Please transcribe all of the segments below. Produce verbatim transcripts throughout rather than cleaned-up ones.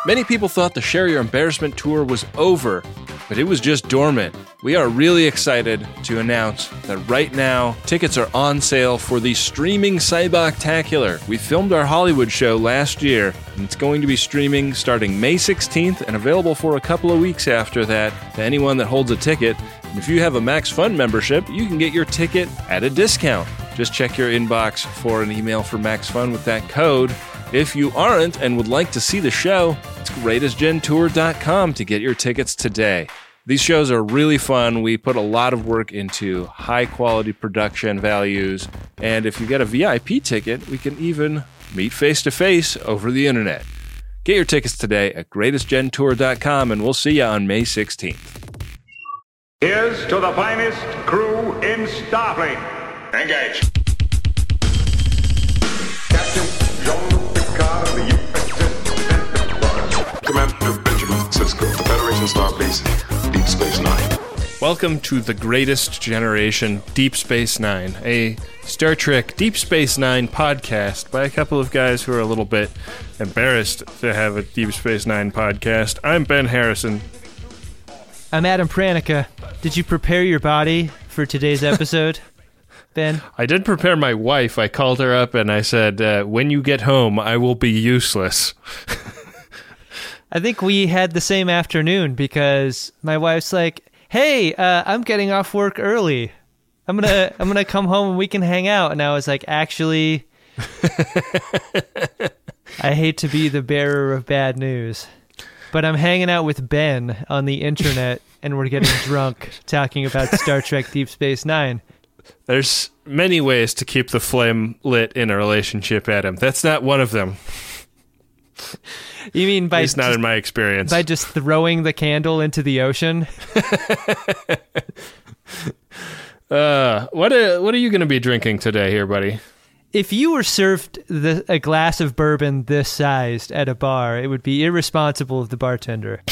Many people thought the Share Your Embarrassment tour was over, but it was just dormant. We are really excited to announce that right now, tickets are on sale for the streaming Cyboctacular. We filmed our Hollywood show last year, and it's going to be streaming starting May sixteenth and available for a couple of weeks after that to anyone that holds a ticket. And if you have a Max Fun membership, you can get your ticket at a discount. Just check your inbox for an email for Max Fun with that code. If you aren't and would like to see the show, it's greatest gen tour dot com to get your tickets today. These shows are really fun. We put a lot of work into high-quality production values, and if you get a V I P ticket, we can even meet face-to-face over the internet. Get your tickets today at greatest gen tour dot com, and we'll see you on May sixteenth. Here's to the finest crew in Starfleet. Engage. Captain Jean-Luc Picard of the U S S Enterprise. Commander Benjamin Sisko, the Federation Starbase, Deep Space Nine. Welcome to the Greatest Generation Deep Space Nine, a Star Trek Deep Space Nine podcast by a couple of guys who are a little bit embarrassed to have a Deep Space Nine podcast. I'm Ben Harrison. I'm Adam Pranica. Did you prepare your body for today's episode, Ben? I did prepare my wife. I called her up and I said, uh, when you get home, I will be useless. I think we had the same afternoon because my wife's like, hey, uh, I'm getting off work early. I'm gonna I'm gonna come home and we can hang out. And I was like, actually, I hate to be the bearer of bad news, but I'm hanging out with Ben on the internet and we're getting drunk talking about Star Trek Deep Space Nine. There's many ways to keep the flame lit in a relationship, Adam. That's not one of them. You mean by It's not just, in my experience. by just throwing the candle into the ocean? uh, what are, what are you going to be drinking today here, buddy? If you were served the, a glass of bourbon this sized at a bar, it would be irresponsible of the bartender.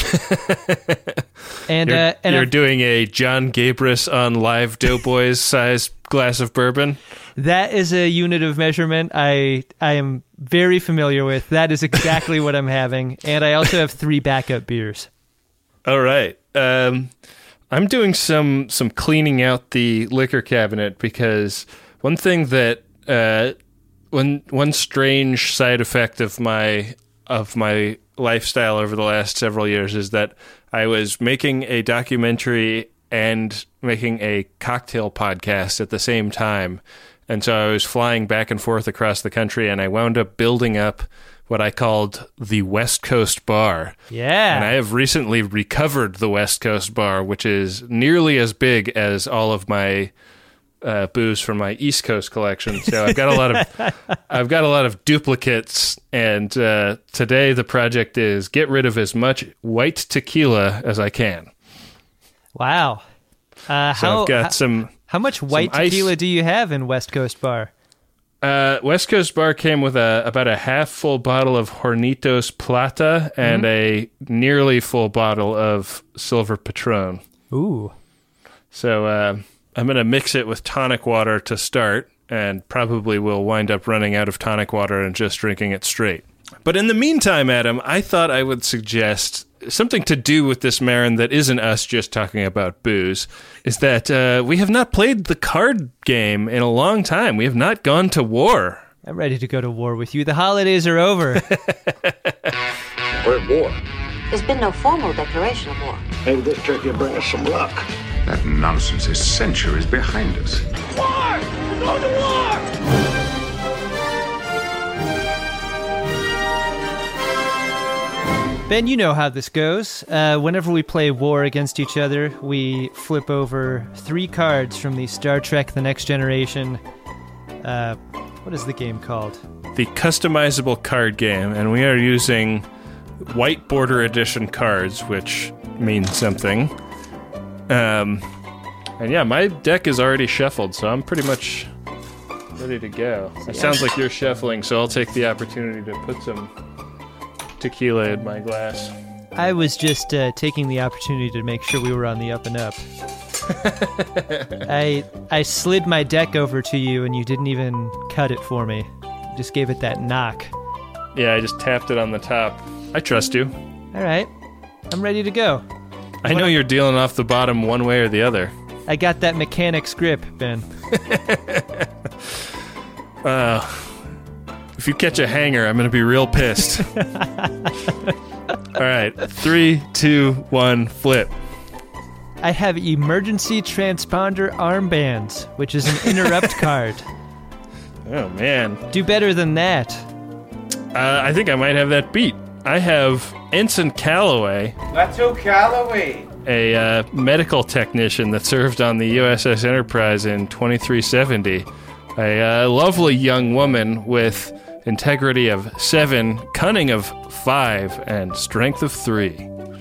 and You're, uh, and you're a, doing a John Gabris on Live Doughboys sized glass of bourbon? that is a unit of measurement I I am very familiar with. That is exactly what I'm having. And I also have three backup beers. All right. Um, I'm doing some some cleaning out the liquor cabinet because one thing that uh, one one strange side effect of my of my lifestyle over the last several years is that I was making a documentary and making a cocktail podcast at the same time. And so I was flying back and forth across the country, and I wound up building up what I called the West Coast Bar. Yeah. And I have recently recovered the West Coast Bar, which is nearly as big as all of my uh, booze from my East Coast collection. So I've got a lot of I've got a lot of duplicates, and uh, today the project is get rid of as much white tequila as I can. Wow. Uh, So how, I've got how, some how much white some ice. tequila do you have in West Coast Bar? Uh, West Coast Bar came with a about a half full bottle of Hornitos Plata and mm-hmm. a nearly full bottle of Silver Patron. Ooh. So uh, I'm going to mix it with tonic water to start, and probably will wind up running out of tonic water and just drinking it straight. But in the meantime, Adam, I thought I would suggest something to do with this Marin that isn't us just talking about booze, is that uh, we have not played the card game in a long time. We have not gone to war. I'm ready to go to war with you. The holidays are over. We're at war. There's been no formal declaration of war. Maybe this trip will bring us some luck. That nonsense is centuries behind us. War! We're going to war! Ben, you know how this goes. Uh, whenever we play war against each other, we flip over three cards from the Star Trek The Next Generation. Uh, what is the game called? The customizable card game, and we are using white border edition cards, which means something. Um, and yeah, my deck is already shuffled, so I'm pretty much ready to go. It sounds like you're shuffling, so I'll take the opportunity to put some tequila in my glass. I was just uh, taking the opportunity to make sure we were on the up and up. I I slid my deck over to you, and you didn't even cut it for me. You just gave it that knock. Yeah, I just tapped it on the top. I trust you. All right. I'm ready to go. I know you're dealing off the bottom one way or the other. I got that mechanic's grip, Ben. Uh, if you catch a hanger, I'm going to be real pissed. All right. Three, two, one, flip. I have emergency transponder armbands, which is an interrupt card. Oh, man. Do better than that. Uh, I think I might have that beat. I have Ensign Calloway. Leto Calloway. A uh, medical technician that served on the U S S Enterprise in twenty-three seventy. A uh, lovely young woman with integrity of seven, cunning of five, and strength of three.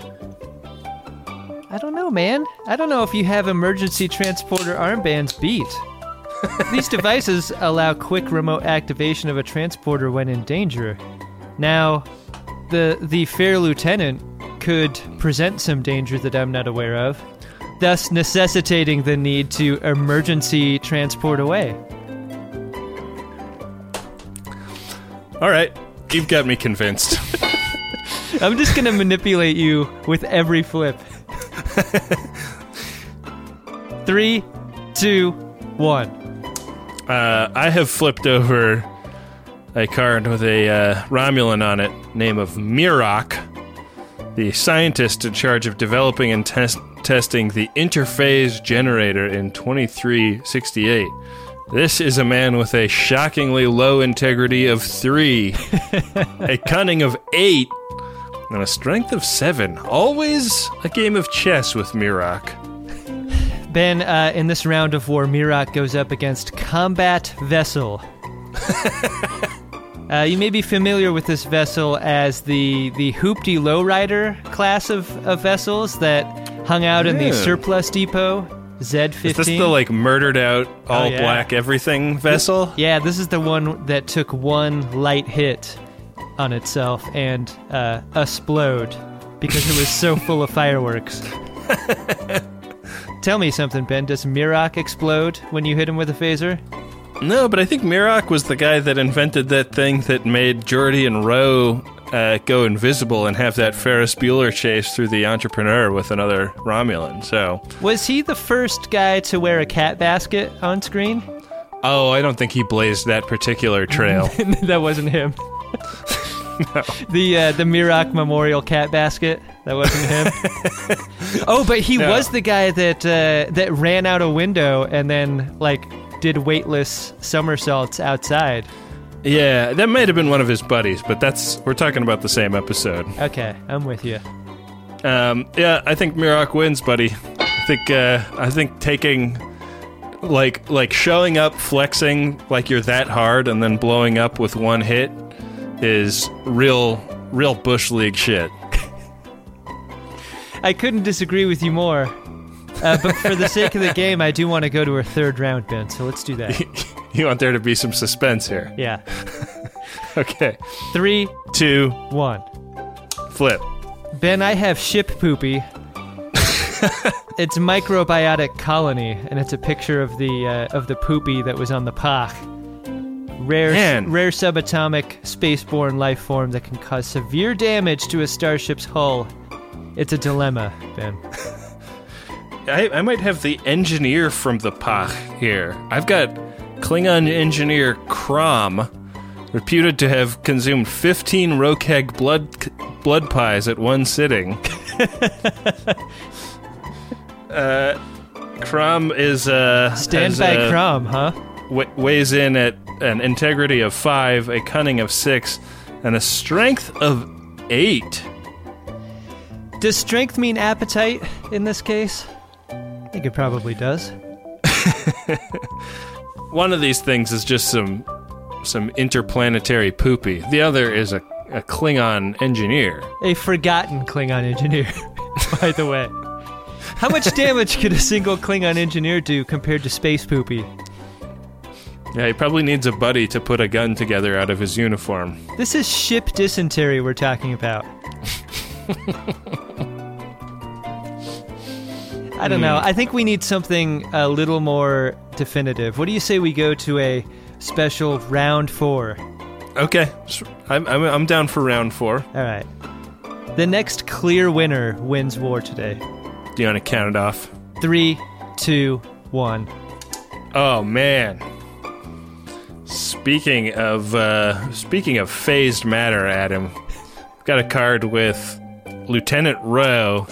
I don't know, man. I don't know if you have emergency transporter armbands beat. These devices allow quick remote activation of a transporter when in danger. Now, the the fair lieutenant could present some danger that I'm not aware of, thus necessitating the need to emergency transport away. All right, you've got me convinced. I'm just going to manipulate you with every flip. Three, two, one. Uh, I have flipped over a card with a uh, Romulan on it, name of Mirok, the scientist in charge of developing and test- testing the interphase generator in twenty-three sixty-eight. This is a man with a shockingly low integrity of three, a cunning of eight, and a strength of seven. Always a game of chess with Mirok. Ben, uh, in this round of war, Mirok goes up against Combat Vessel. uh, you may be familiar with this vessel as the the Hoopty Lowrider class of, of vessels that hung out in the Yeah. surplus depot, Z fifteen. Is this the, like, murdered out, all Oh, yeah. black everything vessel? Yeah, this is the one that took one light hit on itself and uh, explode because it was so full of fireworks. Tell me something, Ben. Does Mirok explode when you hit him with a phaser? No, but I think Mirok was the guy that invented that thing that made Geordi and Roe uh, go invisible and have that Ferris Bueller chase through the Entrepreneur with another Romulan, so... Was he the first guy to wear a cat basket on screen? Oh, I don't think he blazed that particular trail. That wasn't him. No. The uh, the Mirok Memorial cat basket. That wasn't him. Oh, but he No. was the guy that uh, that ran out a window and then like did weightless somersaults outside. Yeah, that might have been one of his buddies, but that's we're talking about the same episode. Okay, I'm with you. Um, yeah, I think Mirok wins, buddy. I think uh, I think taking like like showing up, flexing like you're that hard, and then blowing up with one hit is real, real Bush League shit. I couldn't disagree with you more. Uh, but for the sake of the game, I do want to go to our third round, Ben, so let's do that. You want there to be some suspense here. Yeah. Okay. Three, two, one. Flip. Ben, I have Ship Poopy. It's Microbiotic Colony, and it's a picture of the uh, of the poopy that was on the P A C. Rare, Man. rare subatomic spaceborne life form that can cause severe damage to a starship's hull. It's a dilemma, Ben. I, I might have the engineer from the P A C here. I've got Klingon engineer Crom, reputed to have consumed fifteen Rokeg blood blood pies at one sitting. uh, Crom is uh, Stand has, by uh, Crom, huh? w- weighs in at an integrity of five, a cunning of six, and a strength of eight. Does strength mean appetite in this case? I think it probably does. One of these things is just some some interplanetary poopy. The other is a, a Klingon engineer. A forgotten Klingon engineer, by the way. How much damage could a single Klingon engineer do compared to space poopy? Yeah, he probably needs a buddy to put a gun together out of his uniform. This is ship dysentery we're talking about. I don't know. I think we need something a little more definitive. What do you say we go to a special round four? Okay, I'm, I'm, I'm down for round four. All right. The next clear winner wins war today. Do you want to count it off? Three, two, one. Oh, man. Speaking of uh, speaking of phased matter, Adam, I've got a card with Lieutenant Rowe.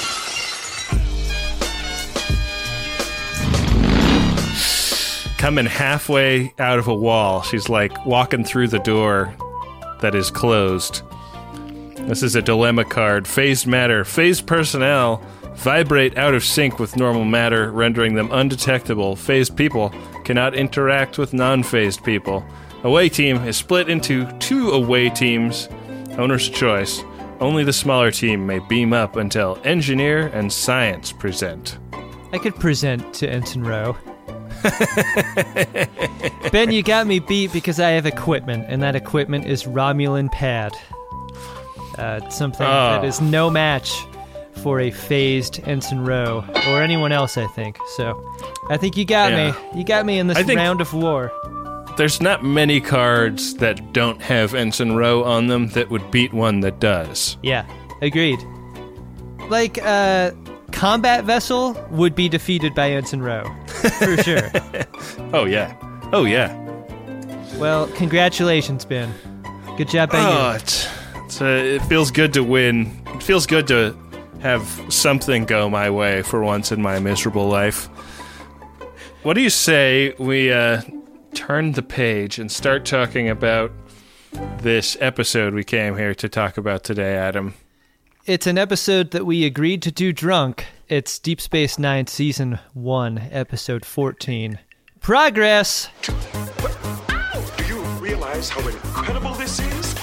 Coming halfway out of a wall. She's like walking through the door that is closed. This is a dilemma card. Phased matter. Phased personnel vibrate out of sync with normal matter, rendering them undetectable. Phased people cannot interact with non-phased people. Away team is split into two away teams. Owner's choice. Only the smaller team may beam up until engineer and science present. I could present to Ensign Rowe. Ben, you got me beat because I have equipment, and that equipment is Romulan pad. Uh, something Oh. that is no match for a phased Ensign Rowe, or anyone else, I think. So, I think you got Yeah. me. You got me in this I think- round of war. There's not many cards that don't have Ensign Rowe on them that would beat one that does. Yeah, agreed. Like, uh, combat vessel would be defeated by Ensign Rowe, for sure. Oh, yeah. Oh, yeah. Well, congratulations, Ben. Good job by Oh, you. it's, it's, uh, it feels good to win. It feels good to have something go my way for once in my miserable life. What do you say we uh, turn the page and start talking about this episode we came here to talk about today, Adam? It's an episode that we agreed to do drunk. It's Deep Space Nine Season one, Episode fourteen. Progress! Do you realize how incredible this is?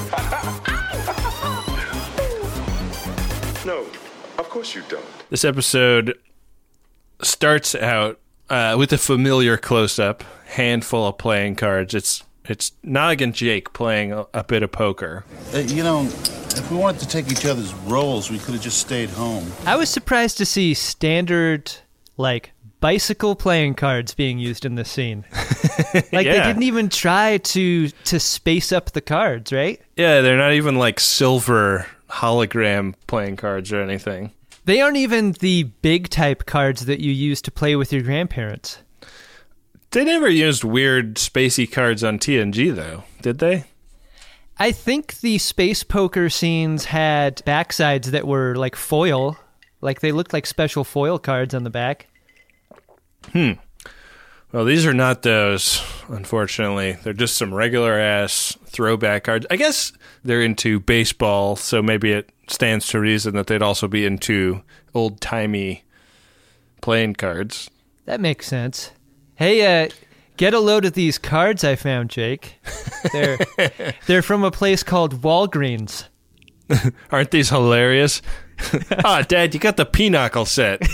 No, of course you don't. This episode starts out uh, with a familiar close-up, handful of playing cards. It's it's Nog and Jake playing a, a bit of poker. Uh, you know, if we wanted to take each other's roles, we could have just stayed home. I was surprised to see standard, like, bicycle playing cards being used in this scene. Like, Yeah. they didn't even try to to space up the cards, right? Yeah, they're not even like silver hologram playing cards or anything. They aren't even the big type cards that you use to play with your grandparents. They never used weird spacey cards on T N G, though, did they? I think the space poker scenes had backsides that were like foil. Like, they looked like special foil cards on the back. Hmm. Well, these are not those, unfortunately. They're just some regular-ass throwback cards. I guess they're into baseball, so maybe it stands to reason that they'd also be into old-timey playing cards. That makes sense. Hey, uh, get a load of these cards I found, Jake. They're they're from a place called Walgreens. Aren't these hilarious? Ah, Dad, you got the Pinochle set.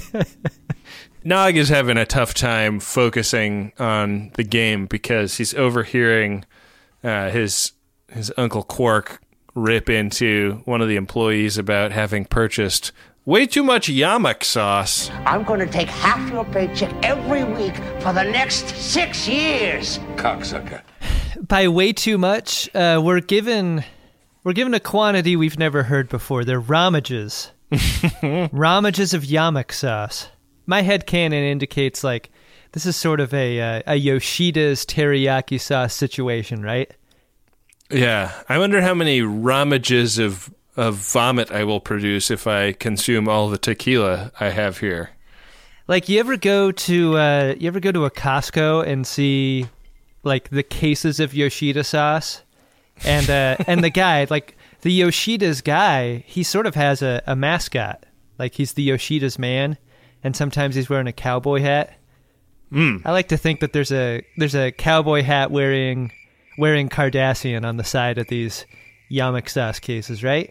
Nog is having a tough time focusing on the game because he's overhearing uh, his his Uncle Quark rip into one of the employees about having purchased way too much yamak sauce. I'm going to take half your paycheck every week for the next six years. Cocksucker. By way too much, uh, we're given we're given a quantity we've never heard before. They're ramages. Ramages of yamak sauce. My headcanon indicates, like, this is sort of a uh, a Yoshida's teriyaki sauce situation, right? Yeah, I wonder how many ramages of of vomit I will produce if I consume all the tequila I have here. Like, you ever go to uh, you ever go to a Costco and see, like, the cases of Yoshida sauce, and uh, and the guy, like, the Yoshida's guy, he sort of has a, a mascot, like, he's the Yoshida's man, and sometimes he's wearing a cowboy hat. Mm. I like to think that there's a there's a cowboy hat wearing wearing Cardassian on the side of these yamak sauce cases, right?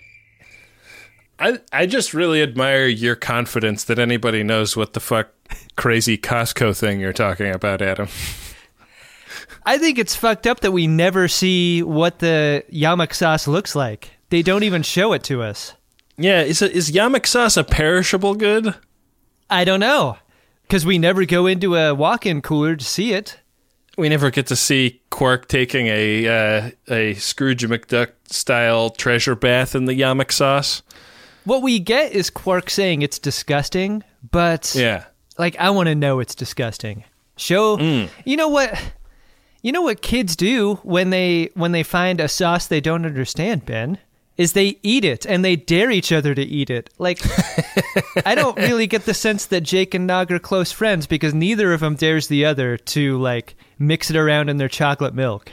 I I just really admire your confidence that anybody knows what the fuck crazy Costco thing you're talking about, Adam. I think it's fucked up that we never see what the yamak sauce looks like. They don't even show it to us. Yeah, is a, is yamak sauce a perishable good? I don't know, because we never go into a walk-in cooler to see it. we never get to see Quark taking a uh, a Scrooge McDuck style treasure bath in the Yamak sauce. What we get is Quark saying it's disgusting, but yeah, like I want to know it's disgusting. Show, mm. you know what, you know what kids do when they when they find a sauce they don't understand, Ben, is they eat it and they dare each other to eat it. Like, I don't really get the sense that Jake and Nog are close friends because neither of them dares the other to like mix it around in their chocolate milk.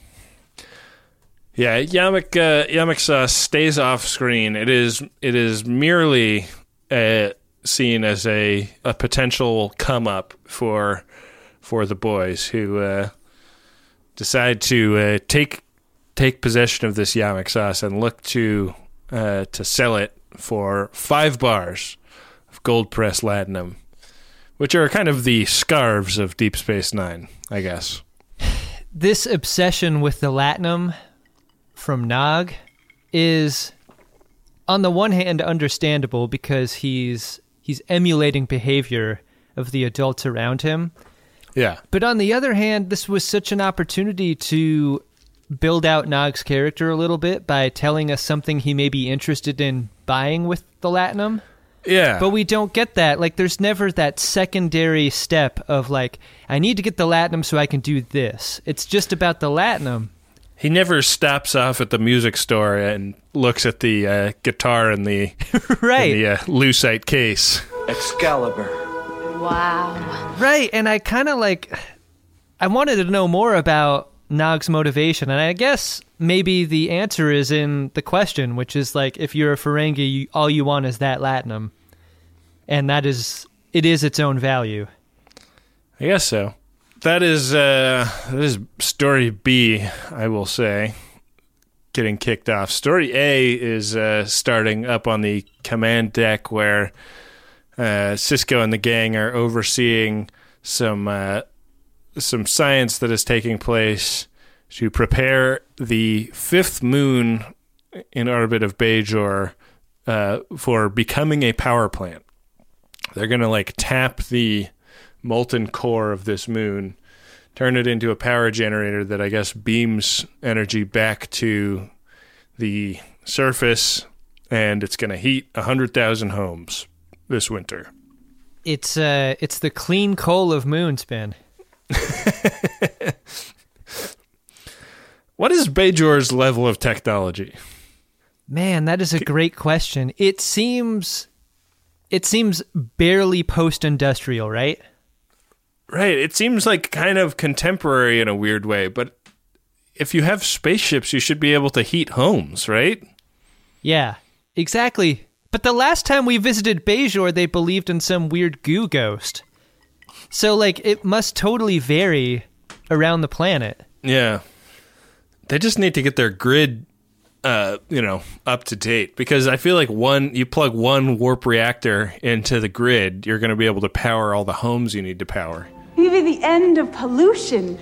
Yeah, Yamak uh, Yamak sauce stays off screen. It is it is merely uh, seen as a, a potential come up for for the boys who uh, decide to uh, take take possession of this Yamak sauce and look to uh, to sell it for five bars of gold pressed latinum, which are kind of the scarves of Deep Space Nine, I guess. This obsession with the latinum from Nog is, on the one hand, understandable because he's he's emulating behavior of the adults around him. Yeah. But on the other hand, this was such an opportunity to build out Nog's character a little bit by telling us something he may be interested in buying with the latinum. Yeah. But we don't get that. Like, there's never that secondary step of, like, I need to get the latinum so I can do this. It's just about the latinum. He never stops off at the music store and looks at the uh, guitar in the, right. in the uh, lucite case. Excalibur. Wow. Right, and I kind of, like, I wanted to know more about Nog's motivation, and I guess maybe the answer is in the question, which is like, if you're a Ferengi, you, all you want is that latinum, and that is it is its own value. I guess so. That is uh, that is story B, I will say, getting kicked off. Story A is uh, starting up on the command deck where uh, Sisko and the gang are overseeing some. Uh, some science that is taking place to prepare the fifth moon in orbit of Bajor uh, for becoming a power plant. They're going to like tap the molten core of this moon, turn it into a power generator that I guess beams energy back to the surface, and it's going to heat one hundred thousand homes this winter. It's uh, it's the clean coal of moons, Ben. What is Bajor's level of technology? Man, that is a great question. It seems it seems barely post-industrial, right? Right. It seems like kind of contemporary in a weird way, but if you have spaceships, you should be able to heat homes, right? Yeah, exactly. But the last time we visited Bajor, they believed in some weird goo ghost. So, like, it must totally vary around the planet. Yeah. They just need to get their grid, uh, you know, up to date. Because I feel like one, you plug one warp reactor into the grid, you're going to be able to power all the homes you need to power. Maybe the end of pollution.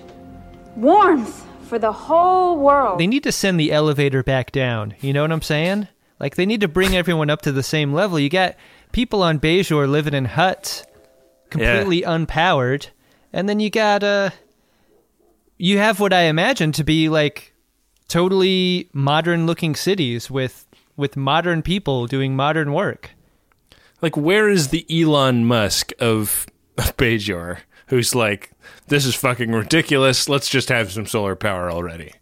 Warmth for the whole world. They need to send the elevator back down. You know what I'm saying? Like, they need to bring everyone up to the same level. You got people on Bajor living in huts, completely yeah. unpowered, and then you got uh you have what I imagine to be like totally modern looking cities with with modern people doing modern work. Like, where is the Elon Musk of Bajor who's like, this is fucking ridiculous, let's just have some solar power already?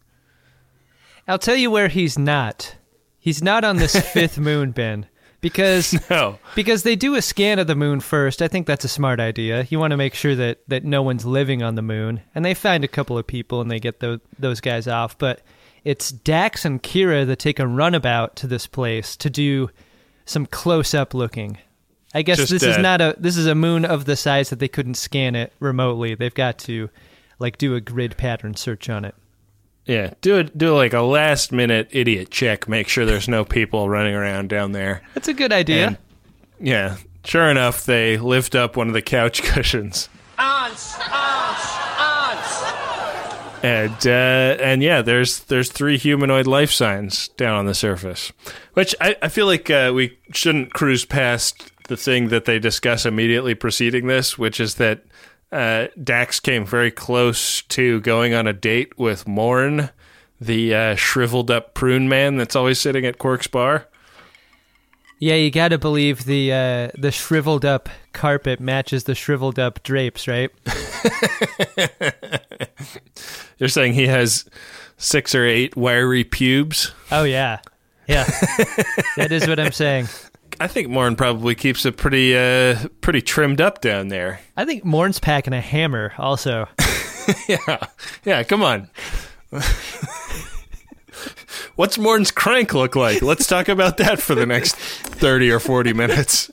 I'll tell you where he's not. He's not on this fifth moon, Ben. Because no. because they do a scan of the moon first. I think that's a smart idea. You want to make sure that, that no one's living on the moon. And they find a couple of people and they get those, those guys off. But it's Dax and Kira that take a runabout to this place to do some close-up looking. I guess Just, this uh, is not a this is a moon of the size that they couldn't scan it remotely. They've got to like do a grid pattern search on it. Yeah, do it. Do like a last minute idiot check. Make sure there's no people running around down there. That's a good idea. And, yeah, sure enough, they lift up one of the couch cushions. Ants, ants, ants. And uh, and yeah, there's there's three humanoid life signs down on the surface, which I, I feel like uh, we shouldn't cruise past the thing that they discuss immediately preceding this, which is that uh, Dax came very close to going on a date with Morn, the uh, shriveled up prune man that's always sitting at Quark's bar. Yeah, you gotta believe the uh, the shriveled up carpet matches the shriveled up drapes, right? You're saying he has six or eight wiry pubes? Oh, yeah. Yeah. That is what I'm saying. I think Morn probably keeps it pretty uh, pretty trimmed up down there. I think Morn's packing a hammer also. yeah. Yeah, come on. What's Morton's crank look like? Let's talk about that for the next thirty or forty minutes.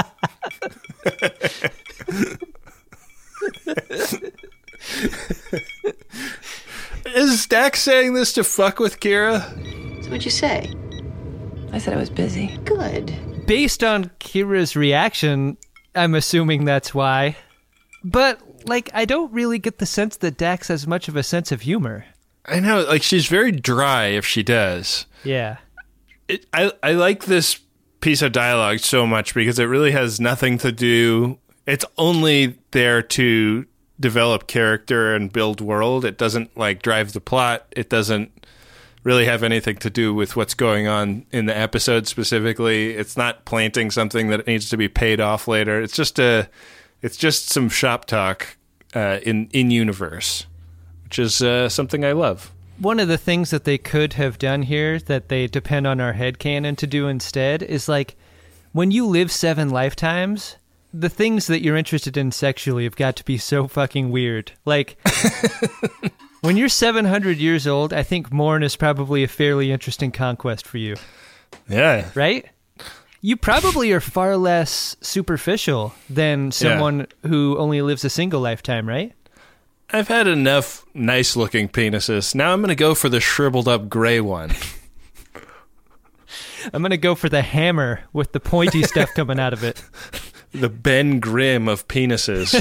Is Dax saying this to fuck with Kira? So what'd you say? I said I was busy. Good. Based on Kira's reaction, I'm assuming that's why. But, like, I don't really get the sense that Dax has much of a sense of humor. I know, like, she's very dry if she does. Yeah. It, I, I like this piece of dialogue so much because it really has nothing to do... It's only there to develop character and build world. It doesn't, like, drive the plot. It doesn't really have anything to do with what's going on in the episode specifically. It's not planting something that needs to be paid off later. It's just a... It's just some shop talk uh, in, in universe. Which is uh, something I love. One of the things that they could have done here that they depend on our headcanon to do instead is, like, when you live seven lifetimes, the things that you're interested in sexually have got to be so fucking weird. Like, when you're seven hundred years old, I think Morn is probably a fairly interesting conquest for you. Yeah. Right? You probably are far less superficial than someone yeah. who only lives a single lifetime, right? I've had enough nice-looking penises. Now I'm going to go for the shriveled-up gray one. I'm going to go for the hammer with the pointy stuff coming out of it. The Ben Grimm of penises.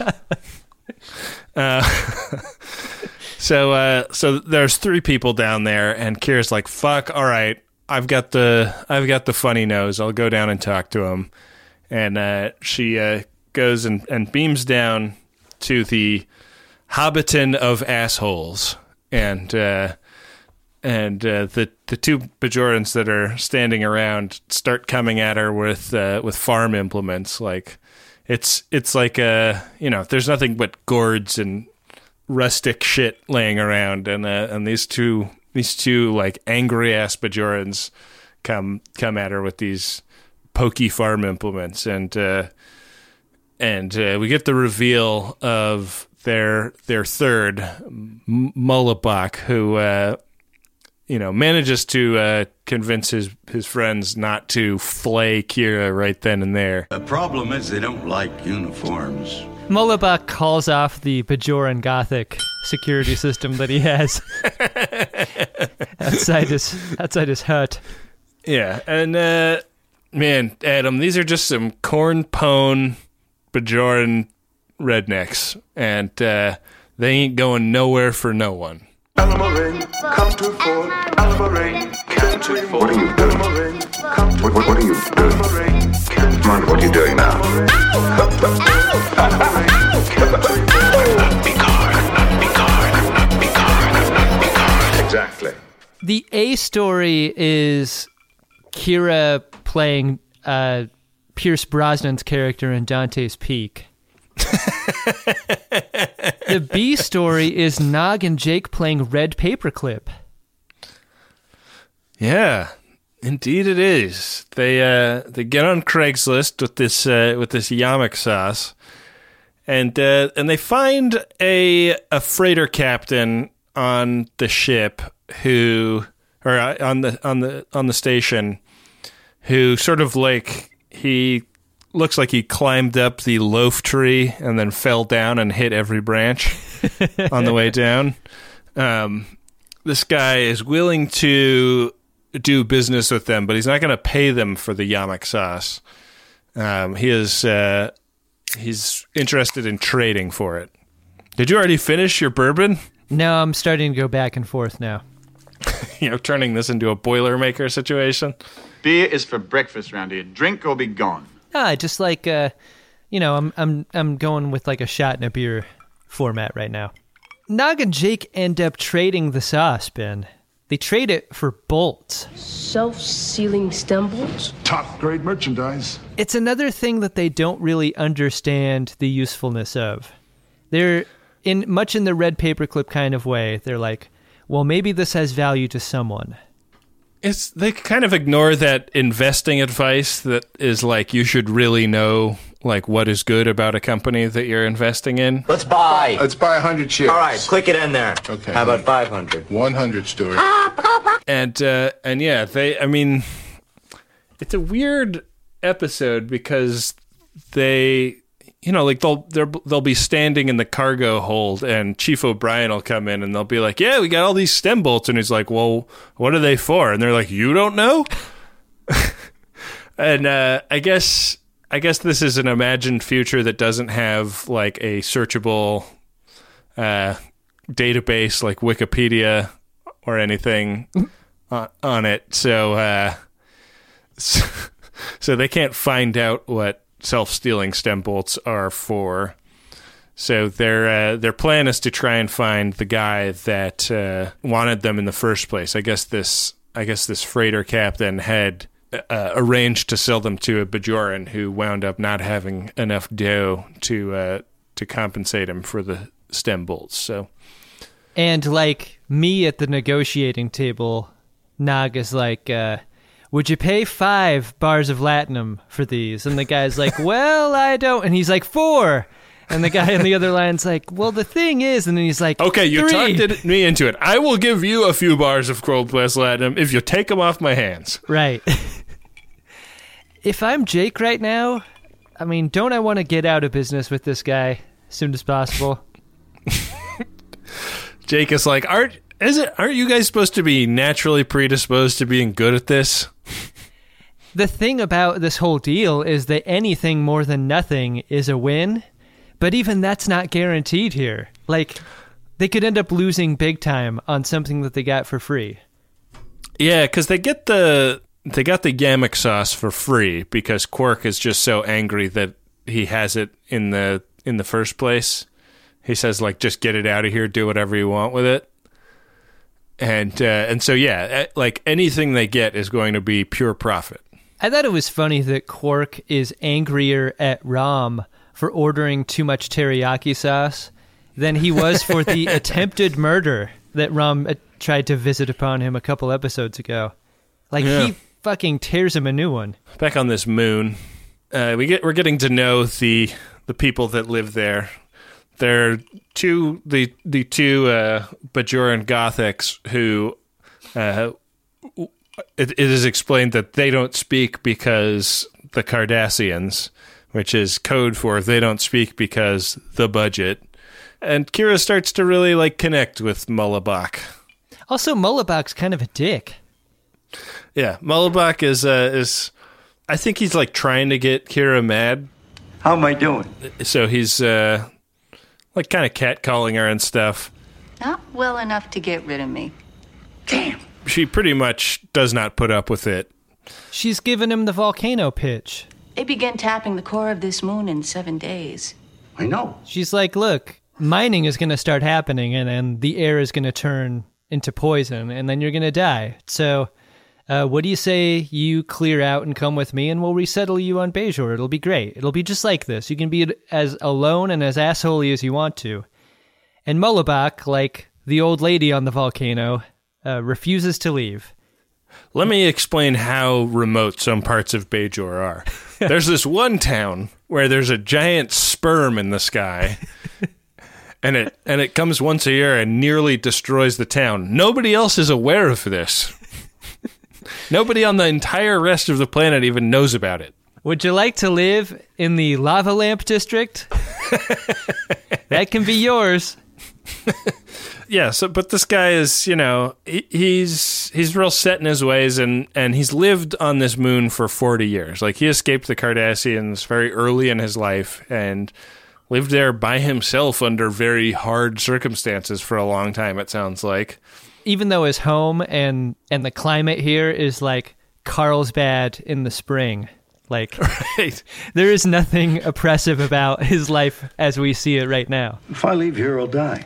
uh, so, uh, so there's three people down there, and Kira's like, "Fuck! All right, I've got the I've got the funny nose. I'll go down and talk to him." And uh, she uh, goes and, and beams down to the Hobbiton of assholes, and uh, and uh, the the two Bajorans that are standing around start coming at her with uh, with farm implements. Like it's it's like a you know there's nothing but gourds and rustic shit laying around, and uh, and these two these two like angry ass Bajorans come come at her with these pokey farm implements, and uh, and uh, we get the reveal of their their third, M- Mullibok, who uh, you know manages to uh, convince his his friends not to flay Kira right then and there. The problem is they don't like uniforms. Mullibok calls off the Bajoran Gothic security system that he has outside his outside his hut. Yeah, and uh, man, Adam, these are just some corn pone Bajoran rednecks, and uh, they ain't going nowhere for no one. Alamarin, come to Fort. Alamarin, come to Fort. What are you doing? What, what, what are you doing? Come on, what are you doing now? Exactly. The A story is Kira playing uh, Pierce Brosnan's character in Dante's Peak. The B story is Nog and Jake playing Red Paperclip. Yeah, indeed it is. They uh, they get on Craigslist with this uh, with this yamak sauce, and uh, and they find a a freighter captain on the ship who or on the on the on the station who sort of like he. Looks like he climbed up the loaf tree and then fell down and hit every branch on the way down. Um, this guy is willing to do business with them, but he's not going to pay them for the yamak sauce. Um, he is uh, he's interested in trading for it. Did you already finish your bourbon? No, I'm starting to go back and forth now. You know, turning this into a Boilermaker situation. Beer is for breakfast round here. Drink or be gone. Ah, just like, uh, you know, I'm I'm I'm going with like a shot in a beer format right now. Nog and Jake end up trading the sauce, Ben. They trade it for bolts. Self-sealing stem bolts? Top grade merchandise. It's another thing that they don't really understand the usefulness of. They're in much in the red paperclip kind of way. They're like, well, maybe this has value to someone. It's they kind of ignore that investing advice that is like you should really know like what is good about a company that you're investing in. Let's buy. Let's buy one hundred shares. All right, click it in there. Okay. How about five hundred? one hundred, Stuart. And uh, and yeah, they. I mean, it's a weird episode because they, you know, like they'll they'll they'll be standing in the cargo hold, and Chief O'Brien will come in, and they'll be like, "Yeah, we got all these stem bolts," and he's like, "Well, what are they for?" And they're like, "You don't know." And uh, I guess I guess this is an imagined future that doesn't have like a searchable uh, database like Wikipedia or anything on, on it, so, uh, so so they can't find out what self-stealing stem bolts are for. So their uh, their plan is to try and find the guy that uh, wanted them in the first place. I guess this I guess this freighter captain had uh, arranged to sell them to a Bajoran who wound up not having enough dough to uh, to compensate him for the stem bolts. So. And like me at the negotiating table, Nog is like, uh, would you pay five bars of latinum for these? And the guy's like, well, I don't. And he's like, four. And the guy on the other line's like, well, the thing is, and then he's like, okay, you three. talked it, me into it. I will give you a few bars of cold pressed latinum if you take them off my hands. Right. If I'm Jake right now, I mean, don't I want to get out of business with this guy as soon as possible? Jake is like, aren't is it? Aren't you guys supposed to be naturally predisposed to being good at this? The thing about this whole deal is that anything more than nothing is a win, but even that's not guaranteed here. Like, they could end up losing big time on something that they got for free. Yeah, because they get the they got the Yammock sauce for free because Quark is just so angry that he has it in the in the first place. He says, like, just get it out of here, do whatever you want with it. And uh, and so, yeah, like, anything they get is going to be pure profit. I thought it was funny that Quark is angrier at Rom for ordering too much teriyaki sauce than he was for the attempted murder that Rom uh, tried to visit upon him a couple episodes ago. Like, yeah. He fucking tears him a new one. Back on this moon, uh, we get, we're getting to know the the people that live there. They're two the the two uh, Bajoran Gothics who uh, it, it is explained that they don't speak because the Cardassians, which is code for they don't speak because the budget. And Kira starts to really like connect with Mullibok. Also, Mullibok's kind of a dick. Yeah, Mullibok is uh, is I think he's like trying to get Kira mad. How am I doing? So he's. Uh, Like kind of catcalling her and stuff. Not well enough to get rid of me. Damn. She pretty much does not put up with it. She's given him the volcano pitch. They began tapping the core of this moon in seven days. I know. She's like, look, mining is going to start happening, and then the air is going to turn into poison, and then you're going to die. So uh, what do you say you clear out and come with me, and we'll resettle you on Bajor? It'll be great. It'll be just like this. You can be as alone and as assholey as you want to. And Mullibok, like the old lady on the volcano, uh, refuses to leave. Let me explain how remote some parts of Bajor are. There's this one town where there's a giant sperm in the sky, and it and it comes once a year and nearly destroys the town. Nobody else is aware of this. Nobody on the entire rest of the planet even knows about it. Would you like to live in the lava lamp district? That can be yours. Yeah, so but this guy is, you know, he, he's he's real set in his ways, and, and he's lived on this moon for forty years. Like, he escaped the Cardassians very early in his life and lived there by himself under very hard circumstances for a long time, it sounds like. Even though his home and, and the climate here is like Carlsbad in the spring. Like, right. There is nothing oppressive about his life as we see it right now. If I leave here, I'll die.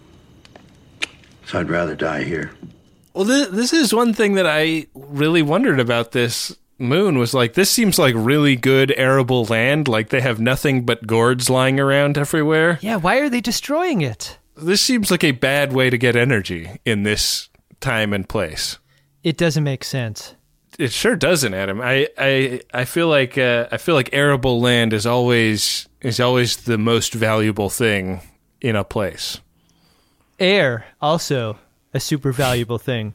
So I'd rather die here. Well, this, this is one thing that I really wondered about this moon was like, this seems like really good arable land. Like they have nothing but gourds lying around everywhere. Yeah, why are they destroying it? This seems like a bad way to get energy in this time and place. It doesn't make sense. It sure doesn't, Adam. I I, I feel like uh, I feel like arable land is always is always the most valuable thing in a place. Air, also a super valuable thing.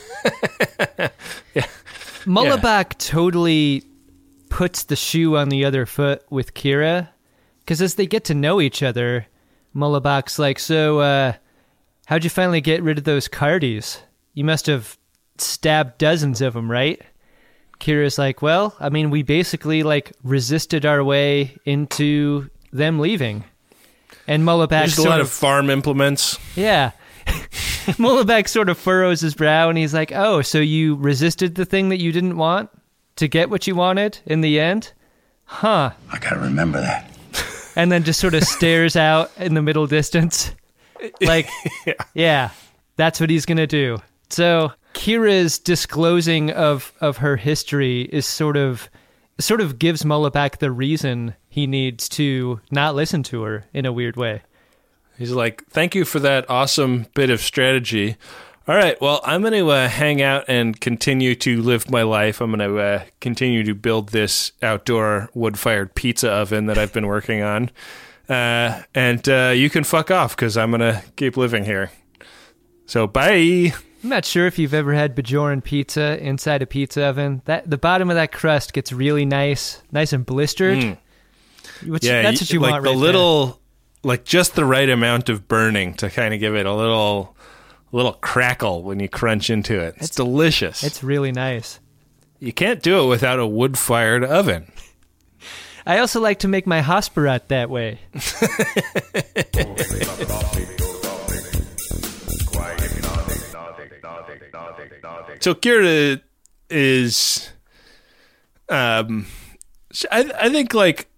yeah. Mullibak yeah. totally puts the shoe on the other foot with Kira, because as they get to know each other, Mullibak's like, so, uh, how'd you finally get rid of those Cardis? You must have stabbed dozens of them, right? Kira's like, well, I mean, we basically, like, resisted our way into them leaving. And Mullibak There's a lot of, of farm implements. Yeah. Mullibak sort of furrows his brow, and he's like, oh, so you resisted the thing that you didn't want to get what you wanted in the end? Huh. I gotta remember that. And then just sort of stares out in the middle distance. Like, yeah. yeah, that's what he's going to do. So Kira's disclosing of, of her history is sort of sort of gives Mullibak the reason he needs to not listen to her in a weird way. He's like, thank you for that awesome bit of strategy. All right, well, I'm going to uh, hang out and continue to live my life. I'm going to uh, continue to build this outdoor wood-fired pizza oven that I've been working on. Uh, and uh, you can fuck off because I'm going to keep living here. So, bye. I'm not sure if you've ever had Bajoran pizza inside a pizza oven. That the bottom of that crust gets really nice, nice and blistered. Mm. Which, yeah, that's what you like want the right little, there. Like just the right amount of burning to kind of give it a little, a little crackle when you crunch into it. It's, it's delicious. It's really nice. You can't do it without a wood-fired oven. I also like to make my Hasperat that way. So Kira is, um, I, I think like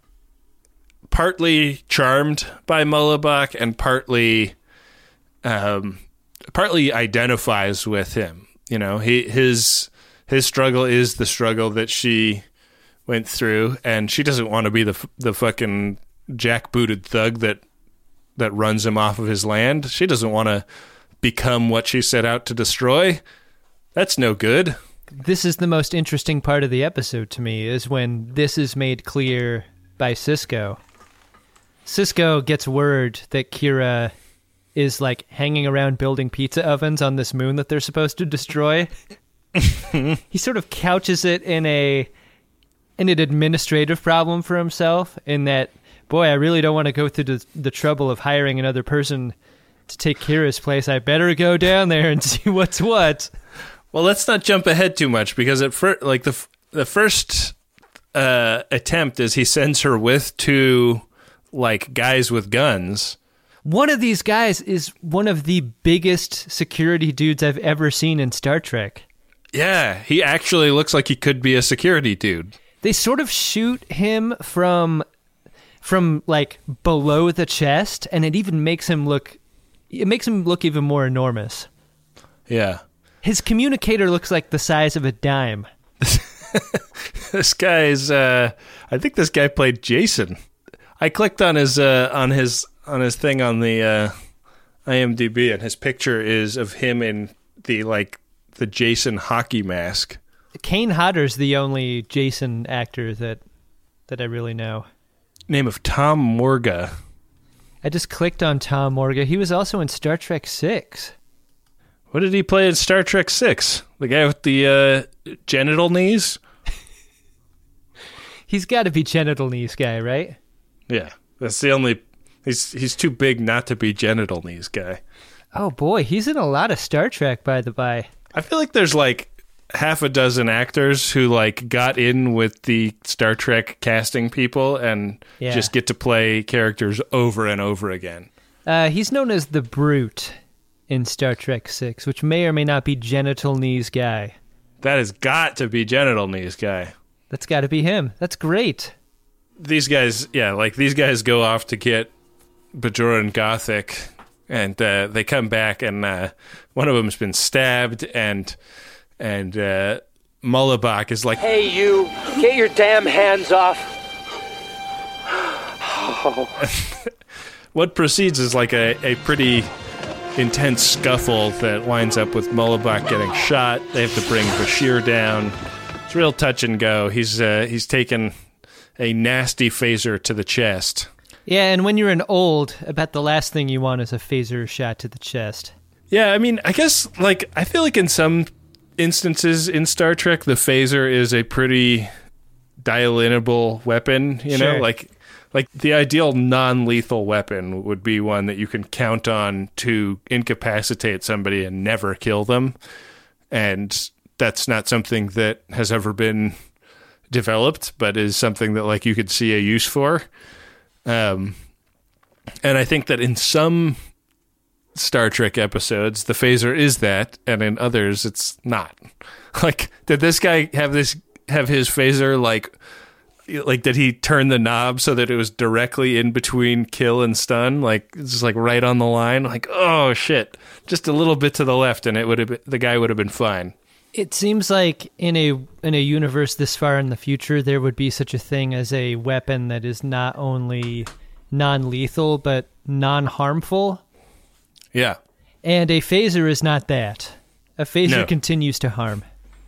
partly charmed by Mullibak and partly, um, partly identifies with him. You know, he his his struggle is the struggle that she went through, and she doesn't want to be the the fucking jackbooted thug that that runs him off of his land. She doesn't want to become what she set out to destroy. That's no good. This is the most interesting part of the episode to me, is when this is made clear by Sisko. Sisko gets word that Kira is like hanging around building pizza ovens on this moon that they're supposed to destroy. He sort of couches it in a in an administrative problem for himself, in that, boy, I really don't want to go through the, the trouble of hiring another person to take Kira's place. I better go down there and see what's what. Well, let's not jump ahead too much, because at first, like the the first uh, attempt is he sends her with two like guys with guns. One of these guys is one of the biggest security dudes I've ever seen in Star Trek. Yeah, he actually looks like he could be a security dude. They sort of shoot him from from like below the chest, and it even makes him look it makes him look even more enormous. Yeah. His communicator looks like the size of a dime. This guy's uh I think this guy played Jason. I clicked on his uh on his on his thing on the uh I M D B, and his picture is of him in the like the Jason hockey mask. Kane Hodder's the only Jason actor that that I really know. Name of Tom Morga. I just clicked on Tom Morga. He was also in Star Trek six. What did he play in Star Trek six? The guy with the uh, genital knees? He's got to be genital knees guy, right? Yeah, that's the only... He's he's too big not to be genital knees guy. Oh boy, he's in a lot of Star Trek, by the by. I feel like there's like half a dozen actors who like got in with the Star Trek casting people and yeah. just get to play characters over and over again. Uh, he's known as the Brute in Star Trek six, which may or may not be genital knees guy. That has got to be genital knees guy. That's got to be him. That's great. These guys, yeah, like these guys go off to get Bajoran Gothic, and uh, they come back, and uh, one of them's been stabbed, and and uh, Mullibok is like, "Hey, you, get your damn hands off!" What proceeds is like a, a pretty intense scuffle that winds up with Mullibok getting shot. They have to bring Bashir down. It's real touch and go. He's uh, he's taken a nasty phaser to the chest. Yeah, and when you're an old, I bet the last thing you want is a phaser shot to the chest. Yeah, I mean, I guess, like, I feel like in some instances in Star Trek, the phaser is a pretty dial-inable weapon, you Sure. know? Like, like the ideal non-lethal weapon would be one that you can count on to incapacitate somebody and never kill them. And that's not something that has ever been developed, but is something that like you could see a use for. Um, and I think that in some Star Trek episodes, the phaser is that, and in others, it's not. Like, did this guy have this have his phaser like, like did he turn the knob so that it was directly in between kill and stun? Like, it's just like right on the line. Like, oh shit, just a little bit to the left, and it would have been, the guy would have been fine. It seems like in a in a universe this far in the future, there would be such a thing as a weapon that is not only non-lethal, but non-harmful. Yeah. And a phaser is not that. A phaser No. continues to harm.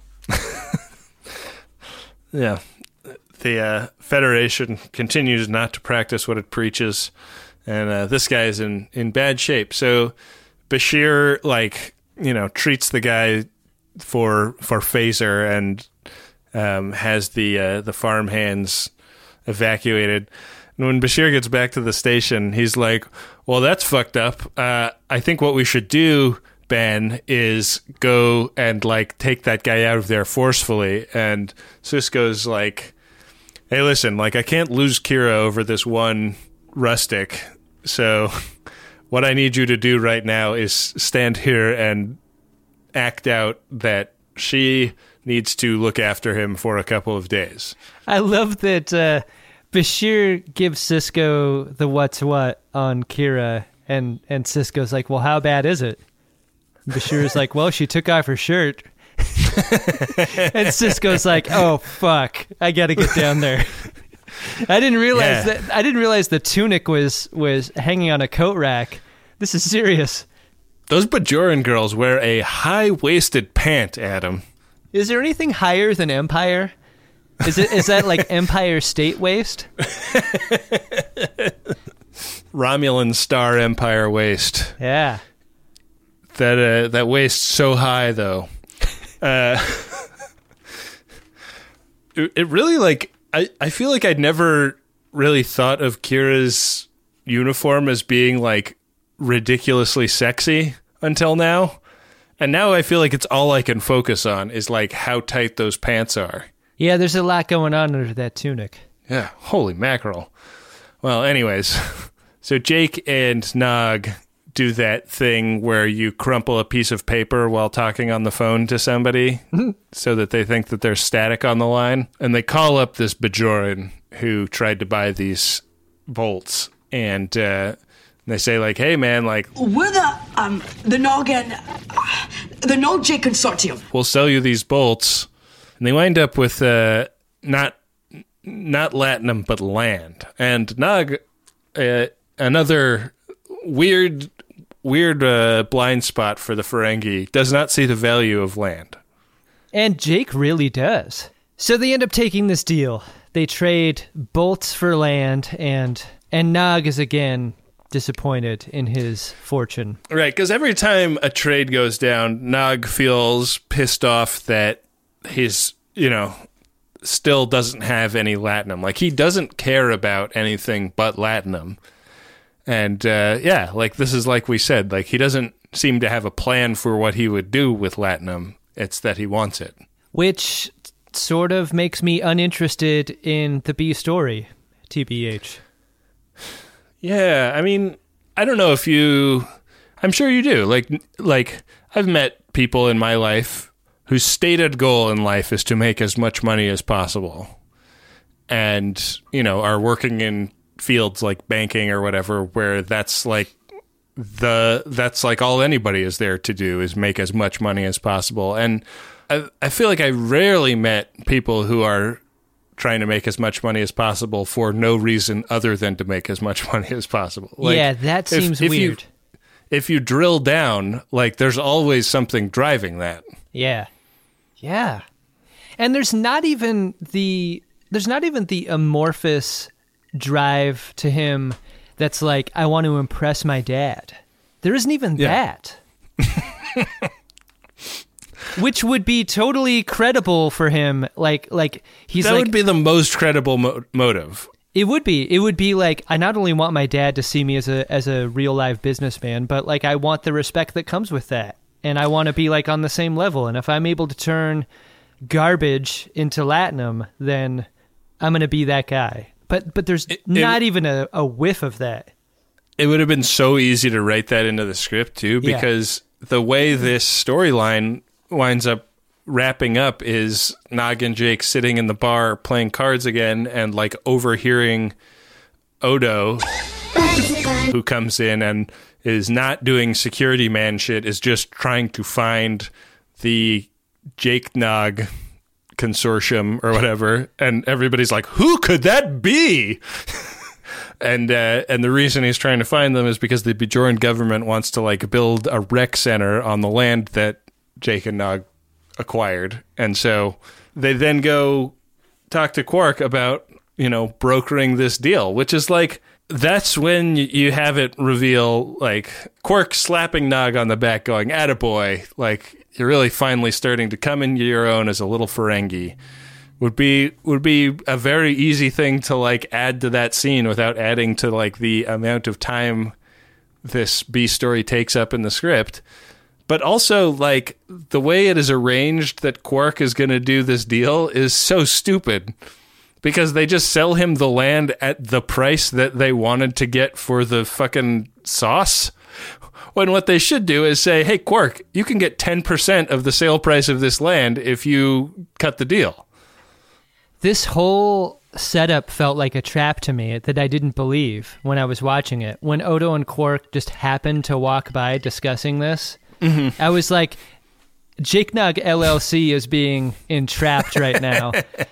Yeah. The uh, Federation continues not to practice what it preaches, and uh, this guy's in, in bad shape. So Bashir, like, you know, treats the guy for for phaser and um, has the uh, the farmhands evacuated. And when Bashir gets back to the station, he's like, well, that's fucked up. Uh, I think what we should do, Ben, is go and like take that guy out of there forcefully. And Sisko's like, hey, listen, like I can't lose Kira over this one rustic. So what I need you to do right now is stand here and act out that she needs to look after him for a couple of days. I love that uh, Bashir gives Sisko the what's what on Kira, and, and Sisko's like, well, how bad is it? Bashir's like, well, she took off her shirt. And Sisko's like, oh, fuck, I gotta get down there. I didn't realize Yeah. that. I didn't realize the tunic was, was hanging on a coat rack. This is serious. Those Bajoran girls wear a high-waisted pant, Adam. Is there anything higher than Empire? Is it is that like Empire State waist? Romulan Star Empire waist. Yeah. That uh, that waist so high though. Uh, it, it really like I, I feel like I'd never really thought of Kira's uniform as being like ridiculously sexy until now. And now I feel like it's all I can focus on is like how tight those pants are. Yeah, there's a lot going on under that tunic. Yeah, holy mackerel. Well, anyways, so Jake and Nog do that thing where you crumple a piece of paper while talking on the phone to somebody so that they think that there's static on the line. And they call up this Bajoran who tried to buy these bolts. And uh, they say, like, hey, man, like, We're the, um, the Nog and, uh, the Nog J Consortium. we'll sell you these bolts. And they wind up with uh, not not Latinum, but land. And Nog, uh, another weird, weird uh, blind spot for the Ferengi, does not see the value of land. And Jake really does. So they end up taking this deal. They trade bolts for land, and and Nog is again disappointed in his fortune. Right, because every time a trade goes down, Nog feels pissed off that he's, you know, still doesn't have any Latinum. Like, he doesn't care about anything but Latinum. And, uh, yeah, like, this is like we said, like, he doesn't seem to have a plan for what he would do with Latinum. It's that he wants it. Which sort of makes me uninterested in the B story, T B H. Yeah, I mean, I don't know if you... I'm sure you do. Like, like I've met people in my life whose stated goal in life is to make as much money as possible, and, you know, are working in fields like banking or whatever, where that's like the that's like all anybody is there to do is make as much money as possible. And I, I feel like I rarely met people who are trying to make as much money as possible for no reason other than to make as much money as possible. Like, yeah, that seems if, if weird. You, if you drill down, like, there's always something driving that. Yeah. Yeah. And there's not even the there's not even the amorphous drive to him that's like, I want to impress my dad. There isn't even yeah. that. Which would be totally credible for him. Like, like he's that like, would be the most credible mo- motive. It would be. It would be like, I not only want my dad to see me as a as a real live businessman, but like I want the respect that comes with that, and I want to be like on the same level. And if I'm able to turn garbage into latinum, then I'm going to be that guy. But but there's it, not it, even a, a whiff of that. It would have been so easy to write that into the script too, because yeah. the way this storyline winds up wrapping up is Nog and Jake sitting in the bar playing cards again, and like overhearing Odo, who comes in and is not doing security man shit, is just trying to find the Jake Nog consortium or whatever, and everybody's like, who could that be? And uh, and the reason he's trying to find them is because the Bajoran government wants to like build a rec center on the land that Jake and Nog acquired. And so they then go talk to Quark about, you know, brokering this deal, which is like, that's when you have it reveal, like, Quark slapping Nog on the back going, attaboy, like, you're really finally starting to come into your own as a little Ferengi. Would be would be a very easy thing to like add to that scene without adding to like the amount of time this B story takes up in the script. But also, like, the way it is arranged that Quark is going to do this deal is so stupid, because they just sell him the land at the price that they wanted to get for the fucking sauce. When what they should do is say, hey, Quark, you can get ten percent of the sale price of this land if you cut the deal. This whole setup felt like a trap to me that I didn't believe when I was watching it. When Odo and Quark just happened to walk by discussing this, mm-hmm. I was like, Jake Nog L L C is being entrapped right now.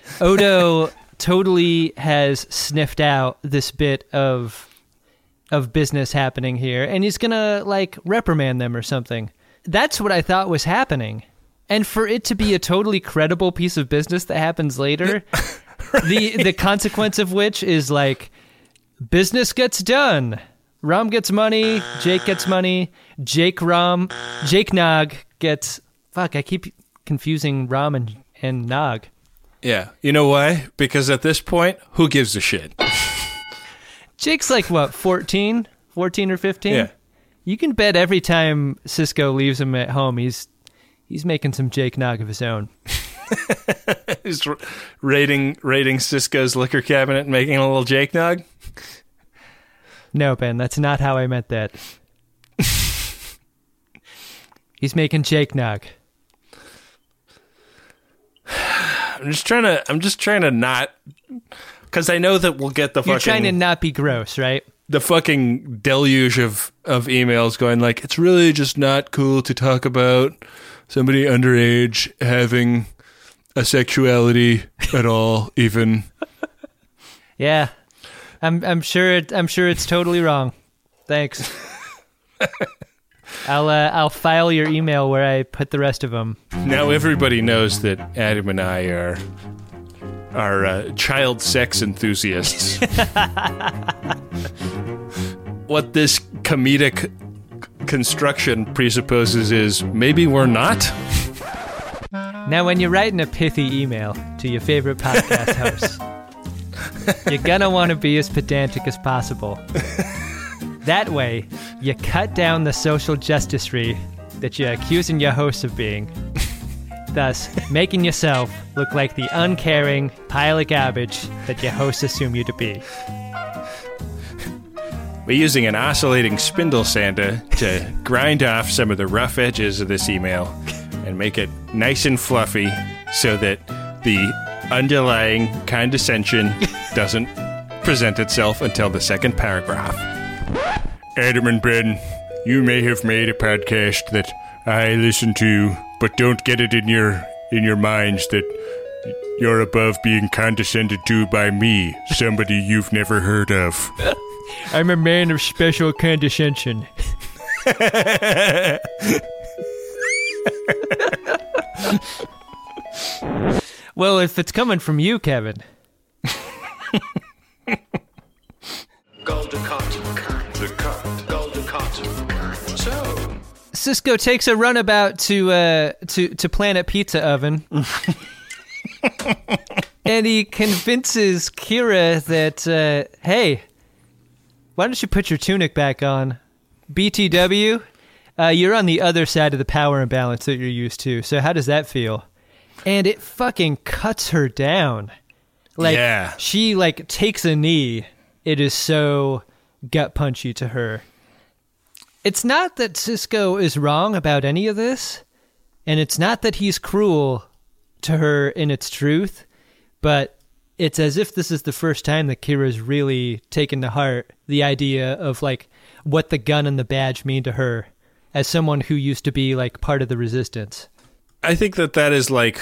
Odo totally has sniffed out this bit of of business happening here, and he's gonna like reprimand them or something. That's what I thought was happening. And for it to be a totally credible piece of business that happens later, right. the the consequence of which is like, business gets done. Rom gets money, Jake gets money, Jake Rom, Jake Nog gets, fuck, I keep confusing Rom and, and Nog. Yeah, you know why? Because at this point, who gives a shit? Jake's like, what, fourteen? fourteen or fifteen? Yeah. You can bet every time Cisco leaves him at home, he's he's making some Jake Nog of his own. He's raiding, raiding Cisco's liquor cabinet and making a little Jake Nog? No, Ben, that's not how I meant that. He's making Jake Nog. I'm just trying to, I'm just trying to not, because I know that we'll get the fucking... You're trying to not be gross, right? The fucking deluge of, of emails going like, it's really just not cool to talk about somebody underage having a sexuality at all, even. Yeah. I'm I'm sure it, I'm sure it's totally wrong. Thanks. I'll uh, I'll file your email where I put the rest of them. Now everybody knows that Adam and I are are uh, child sex enthusiasts. What this comedic construction presupposes is maybe we're not. Now, when you're writing a pithy email to your favorite podcast host, you're gonna want to be as pedantic as possible. That way, you cut down the social justice-y that you're accusing your host of being, thus making yourself look like the uncaring pile of garbage that your hosts assume you to be. We're using an oscillating spindle sander to grind off some of the rough edges of this email. and make it nice and fluffy so that the underlying condescension doesn't present itself until the second paragraph. Adam and Ben, you may have made a podcast that I listen to, but don't get it in your in your minds that you're above being condescended to by me, somebody you've never heard of. I'm a man of special condescension. Well, if it's coming from you, Kevin. Golden cotton, the cut, golden cotton. So, Cisco takes a runabout to uh, to to Planet Pizza Oven, and he convinces Kira that, uh, hey, why don't you put your tunic back on? B T W, uh, you're on the other side of the power imbalance that you're used to. So how does that feel? And it fucking cuts her down. Like, yeah. She, like, takes a knee. It is so gut-punchy to her. It's not that Cisco is wrong about any of this, and it's not that he's cruel to her in its truth, but it's as if this is the first time that Kira's really taken to heart the idea of, like, what the gun and the badge mean to her as someone who used to be, like, part of the resistance. I think that that is, like,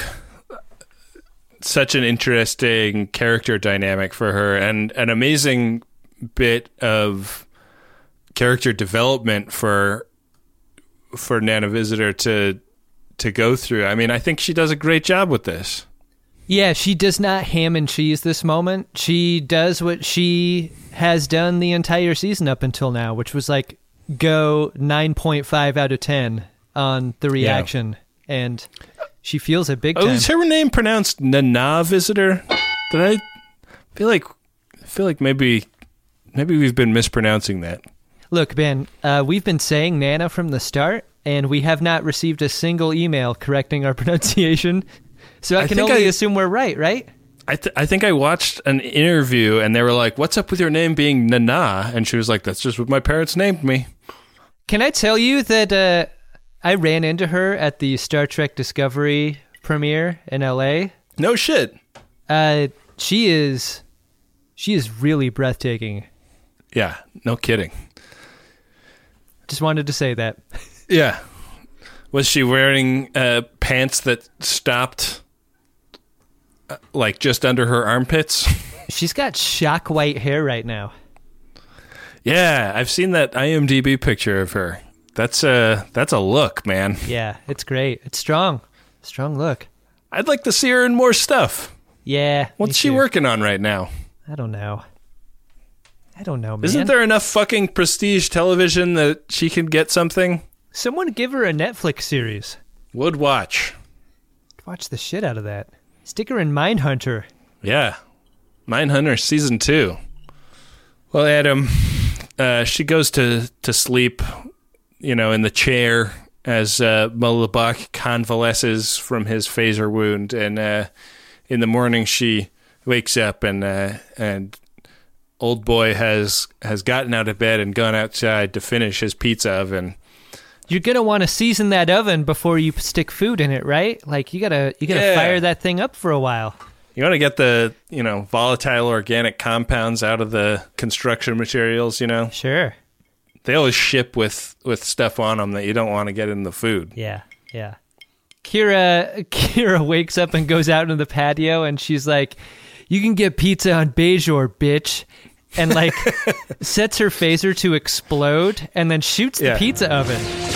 such an interesting character dynamic for her and an amazing bit of character development for for Nana Visitor to to go through. I mean, I think she does a great job with this. Yeah, she does not ham and cheese this moment. She does what she has done the entire season up until now, which was like go nine point five out of ten on the reaction. Yeah. And she feels it big time. Oh, is her name pronounced Nana Visitor? Did I feel like I feel like maybe maybe we've been mispronouncing that. Look, Ben, uh, we've been saying Nana from the start, and we have not received a single email correcting our pronunciation. So I, I can only I, assume we're right, right? I th- I think I watched an interview, and they were like, "What's up with your name being Nana?" And she was like, "That's just what my parents named me." Can I tell you that uh, I ran into her at the Star Trek Discovery premiere in L A? No shit. Uh, she is, she is really breathtaking. Yeah, no kidding. Just wanted to say that. Yeah. Was she wearing uh, pants that stopped, uh, like, just under her armpits? She's got shock white hair right now. Yeah, I've seen that I M D B picture of her. That's a, that's a look, man. Yeah, it's great. It's strong. Strong look. I'd like to see her in more stuff. Yeah. What's she working on right now? I don't know. I don't know, man. Isn't there enough fucking prestige television that she can get something? Someone give her a Netflix series. Would watch. Watch the shit out of that. Stick her in Mindhunter. Yeah. Mindhunter season two. Well, Adam, uh, she goes to, to sleep, you know, in the chair as uh, Mullenbach convalesces from his phaser wound. And uh, in the morning, she wakes up and uh, and old boy has has gotten out of bed and gone outside to finish his pizza oven. You're gonna want to season that oven before you stick food in it, right? Like you gotta you gotta yeah. fire that thing up for a while. You want to get the, you know, volatile organic compounds out of the construction materials, you know? Sure. They always ship with, with stuff on them that you don't want to get in the food. Yeah, yeah. Kira Kira wakes up and goes out into the patio, and she's like, "You can get pizza on Bajor, bitch." And, like, sets her phaser to explode and then shoots the yeah. pizza oven.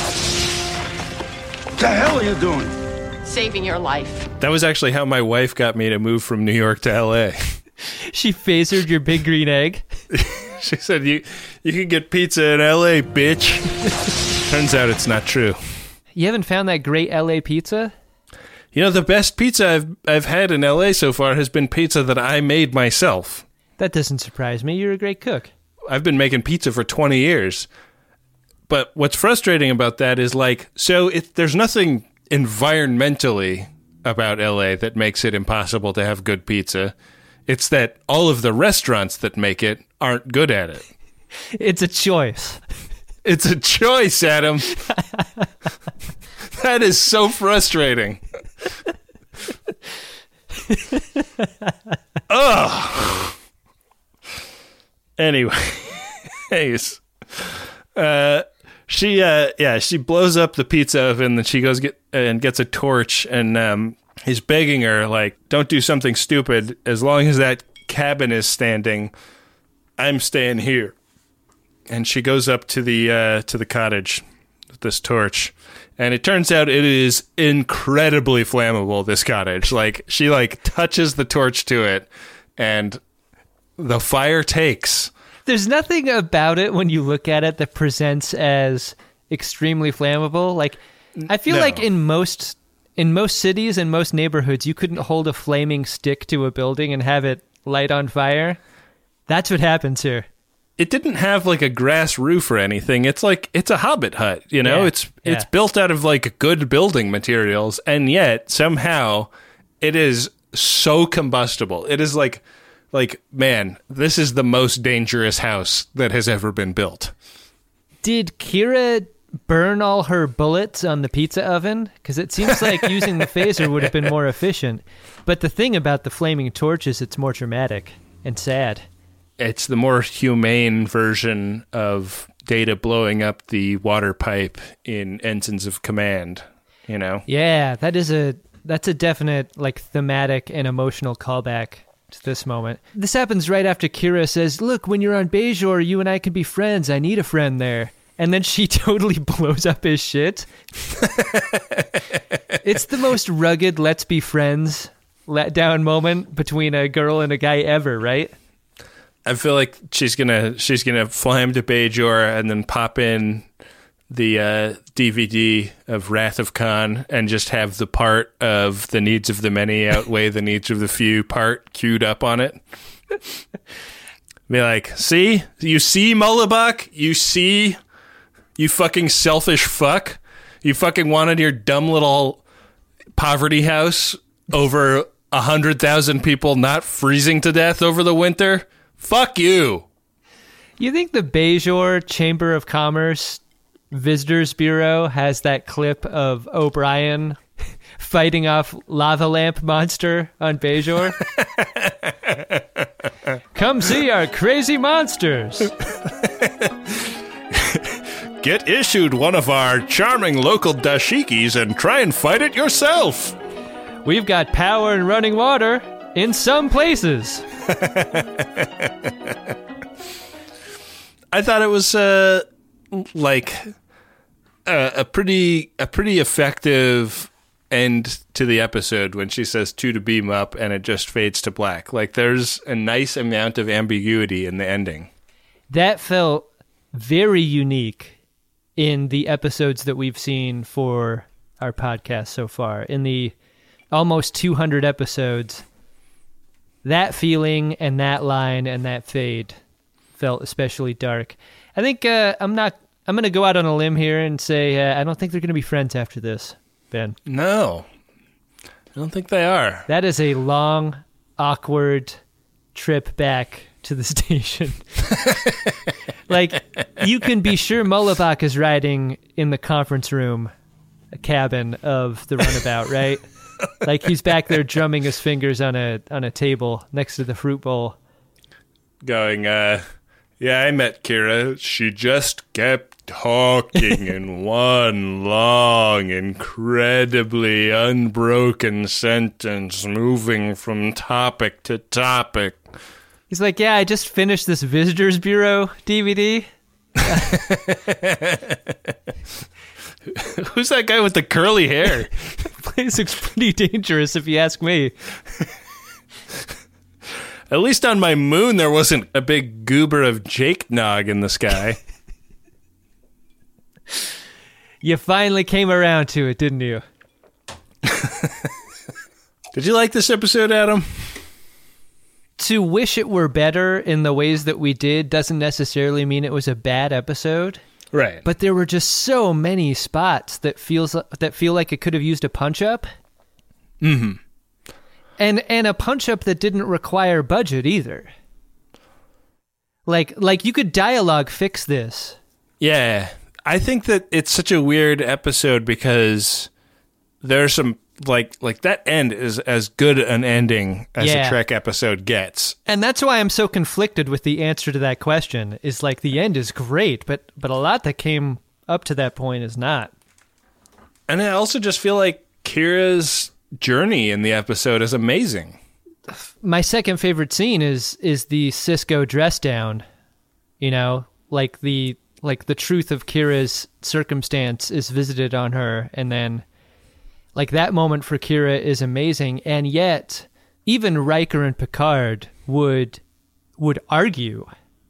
What the hell are you doing? Saving your life. That was actually how my wife got me to move from New York to L A. She phasered your big green egg? She said, you you can get pizza in L A, bitch. Turns out it's not true. You haven't found that great L A pizza? You know, the best pizza I've I've had in L A so far has been pizza that I made myself. That doesn't surprise me. You're a great cook. I've been making pizza for twenty years. But what's frustrating about that is, like, so it, there's nothing environmentally about L A that makes it impossible to have good pizza. It's that all of the restaurants that make it aren't good at it. It's a choice. It's a choice, Adam. That is so frustrating. Ugh. Anyways, uh, she uh, yeah she blows up the pizza oven. Then she goes get and gets a torch and um, is begging her like, "Don't do something stupid. As long as that cabin is standing, I'm staying here." And she goes up to the uh, to the cottage with this torch. And it turns out it is incredibly flammable, this cottage. Like, she, like, touches the torch to it, and the fire takes. There's nothing about it when you look at it that presents as extremely flammable. Like, I feel No. like in most in most cities and most neighborhoods, you couldn't hold a flaming stick to a building and have it light on fire. That's what happens here. It didn't have like a grass roof or anything. It's like it's a hobbit hut, you know? Yeah, it's yeah. it's built out of like good building materials, and yet somehow it is so combustible. It is like like man, this is the most dangerous house that has ever been built. Did Kira burn all her bullets on the pizza oven? Because it seems like using the phaser would have been more efficient. But the thing about the flaming torch is it's more dramatic and sad. It's the more humane version of Data blowing up the water pipe in Ensigns of Command, you know? Yeah, that is a that's a definite like thematic and emotional callback to this moment. This happens right after Kira says, "Look, when you're on Bajor, you and I can be friends. I need a friend there." And then she totally blows up his shit. It's the most rugged let's be friends let down moment between a girl and a guy ever, right? I feel like she's gonna she's gonna fly him to Bajor and then pop in the uh, D V D of Wrath of Khan and just have the part of the needs of the many outweigh the needs of the few part queued up on it. Be like, see? You see, Mullibok? You see? You fucking selfish fuck? You fucking wanted your dumb little poverty house over a hundred thousand people not freezing to death over the winter? Fuck you. You think the Bajor Chamber of Commerce Visitors Bureau has that clip of O'Brien fighting off lava lamp monster on Bajor? Come see our crazy monsters. Get issued one of our charming local dashikis and try and fight it yourself. We've got power and running water in some places. I thought it was uh, like a, a pretty a pretty effective end to the episode when she says two to beam up and it just fades to black. Like there's a nice amount of ambiguity in the ending. That felt very unique in the episodes that we've seen for our podcast so far. In the almost two hundred episodes, that feeling and that line and that fade felt especially dark. I think uh, I'm not. I'm going to go out on a limb here and say uh, I don't think they're going to be friends after this, Ben. No, I don't think they are. That is a long, awkward trip back to the station. Like, you can be sure Mullibok is riding in the conference room cabin of the runabout, right? Like he's back there drumming his fingers on a on a table next to the fruit bowl. Going, uh, yeah, I met Kira. She just kept talking in one long, incredibly unbroken sentence, moving from topic to topic. He's like, yeah, I just finished this Visitors Bureau D V D. Who's that guy with the curly hair? Place looks pretty dangerous if you ask me. At least on my moon, there wasn't a big goober of Jake Nog in the sky. You finally came around to it, didn't you? Did you like this episode, Adam? To wish it were better in the ways that we did doesn't necessarily mean it was a bad episode. Right. But there were just so many spots that feels that feel like it could have used a punch-up. Mm-hmm. And and a punch-up that didn't require budget either. Like like you could dialogue fix this. Yeah. I think that it's such a weird episode because there's some like like that end is as good an ending as Yeah. a Trek episode gets. And that's why I'm so conflicted with the answer to that question. Is like the end is great, but but a lot that came up to that point is not. And I also just feel like Kira's journey in the episode is amazing. My second favorite scene is is the Sisko dress down. You know, like the like the truth of Kira's circumstance is visited on her, and then like that moment for Kira is amazing, and yet even Riker and Picard would would argue.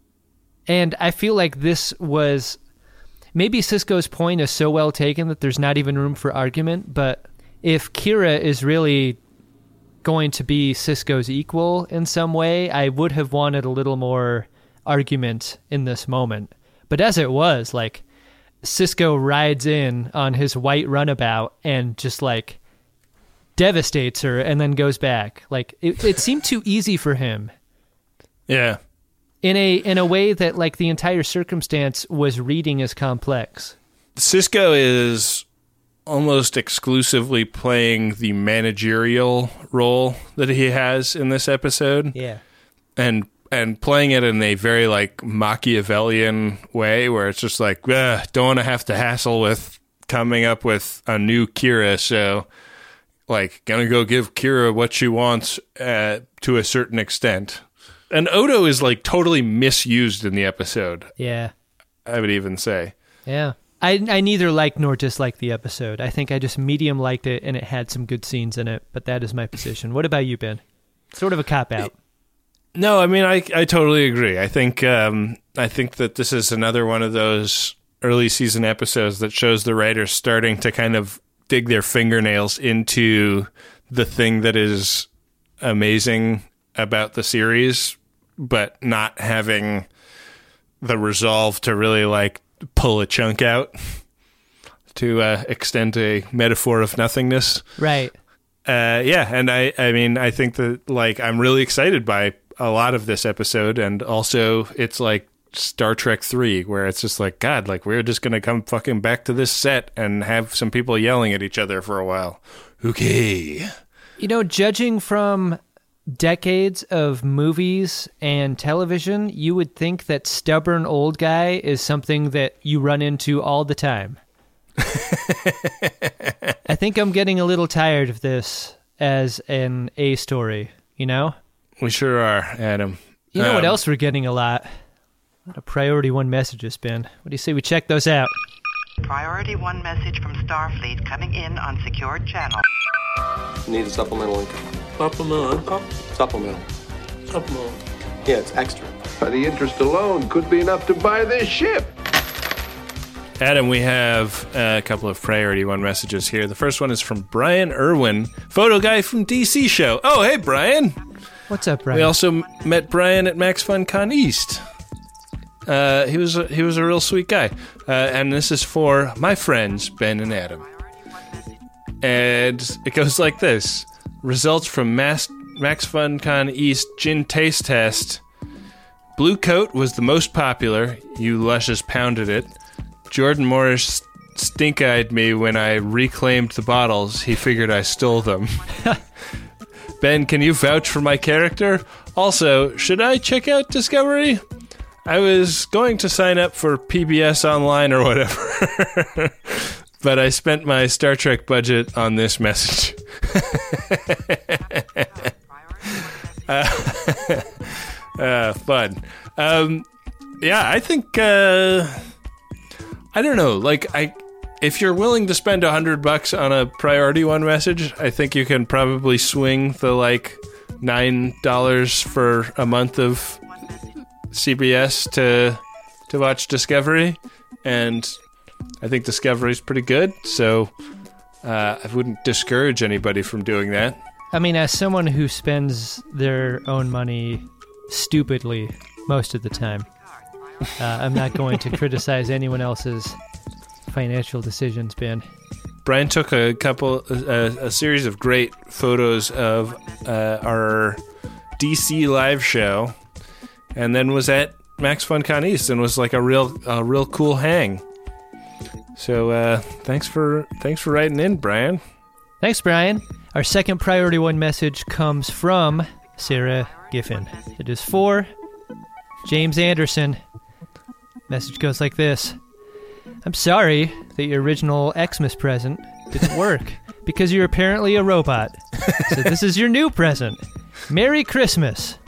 And I feel like this was maybe Sisko's point is so well taken that there's not even room for argument, but if Kira is really going to be Sisko's equal in some way, I would have wanted a little more argument in this moment. But as it was, like, Sisko rides in on his white runabout and just, like, devastates her and then goes back. Like, it, it seemed too easy for him. Yeah. In a in a way that, like, the entire circumstance was reading as complex. Sisko is almost exclusively playing the managerial role that he has in this episode. Yeah. And and playing it in a very, like, Machiavellian way where it's just like, don't want to have to hassle with coming up with a new Kira, so, like, gonna go give Kira what she wants uh, to a certain extent. And Odo is, like, totally misused in the episode. Yeah. I would even say. Yeah. I, I neither liked nor disliked the episode. I think I just medium liked it, and it had some good scenes in it, but that is my position. What about you, Ben? Sort of a cop-out. No, I mean, I I totally agree. I think um, I think that this is another one of those early season episodes that shows the writers starting to kind of dig their fingernails into the thing that is amazing about the series, but not having the resolve to really, like, pull a chunk out, to uh, extend a metaphor of nothingness. Right. Uh, yeah, and I, I mean, I think that, like, I'm really excited by a lot of this episode, and also it's like Star Trek three, where it's just like, God, like, we're just gonna come fucking back to this set and have some people yelling at each other for a while. Okay. You know, judging from decades of movies and television, you would think that stubborn old guy is something that you run into all the time. I think I'm getting a little tired of this as an A story, you know? We sure are, Adam. You know um, what else we're getting a lot? A lot of Priority One messages, Ben. What do you say we check those out? Priority One message from Starfleet coming in on secured channel. Need a supplemental income. Supplemental income? Supplemental. Supplemental. Yeah, it's extra. By the interest alone could be enough to buy this ship. Adam, we have a couple of Priority One messages here. The first one is from Brian Irwin, photo guy from D C Show. Oh, hey, Brian. What's up, Brian? We also met Brian at MaxFunCon East. Uh, he was a, he was a real sweet guy. Uh, and this is for my friends, Ben and Adam. And it goes like this. Results from Max, MaxFunCon East Gin Taste Test. Blue Coat was the most popular. You luscious pounded it. Jordan Morris stink-eyed me when I reclaimed the bottles. He figured I stole them. Ben, can you vouch for my character? Also, should I check out Discovery? I was going to sign up for P B S Online or whatever, but I spent my Star Trek budget on this message. uh, uh, fun. Um, yeah, I think... Uh, I don't know, like, I, if you're willing to spend a hundred bucks on a Priority One message, I think you can probably swing the, like, nine dollars for a month of C B S to to watch Discovery, and I think Discovery's pretty good, so uh, I wouldn't discourage anybody from doing that. I mean, as someone who spends their own money stupidly most of the time, Uh, I'm not going to criticize anyone else's financial decisions, Ben. Brian took a couple, a, a series of great photos of uh, our D C live show, and then was at MaxFunCon East and was like a real, a real cool hang. So uh, thanks for thanks for writing in, Brian. Thanks, Brian. Our second Priority One message comes from Sarah Giffen. It is for James Anderson. Message goes like this. I'm sorry that your original Xmas present didn't work because you're apparently a robot. So this is your new present. Merry Christmas.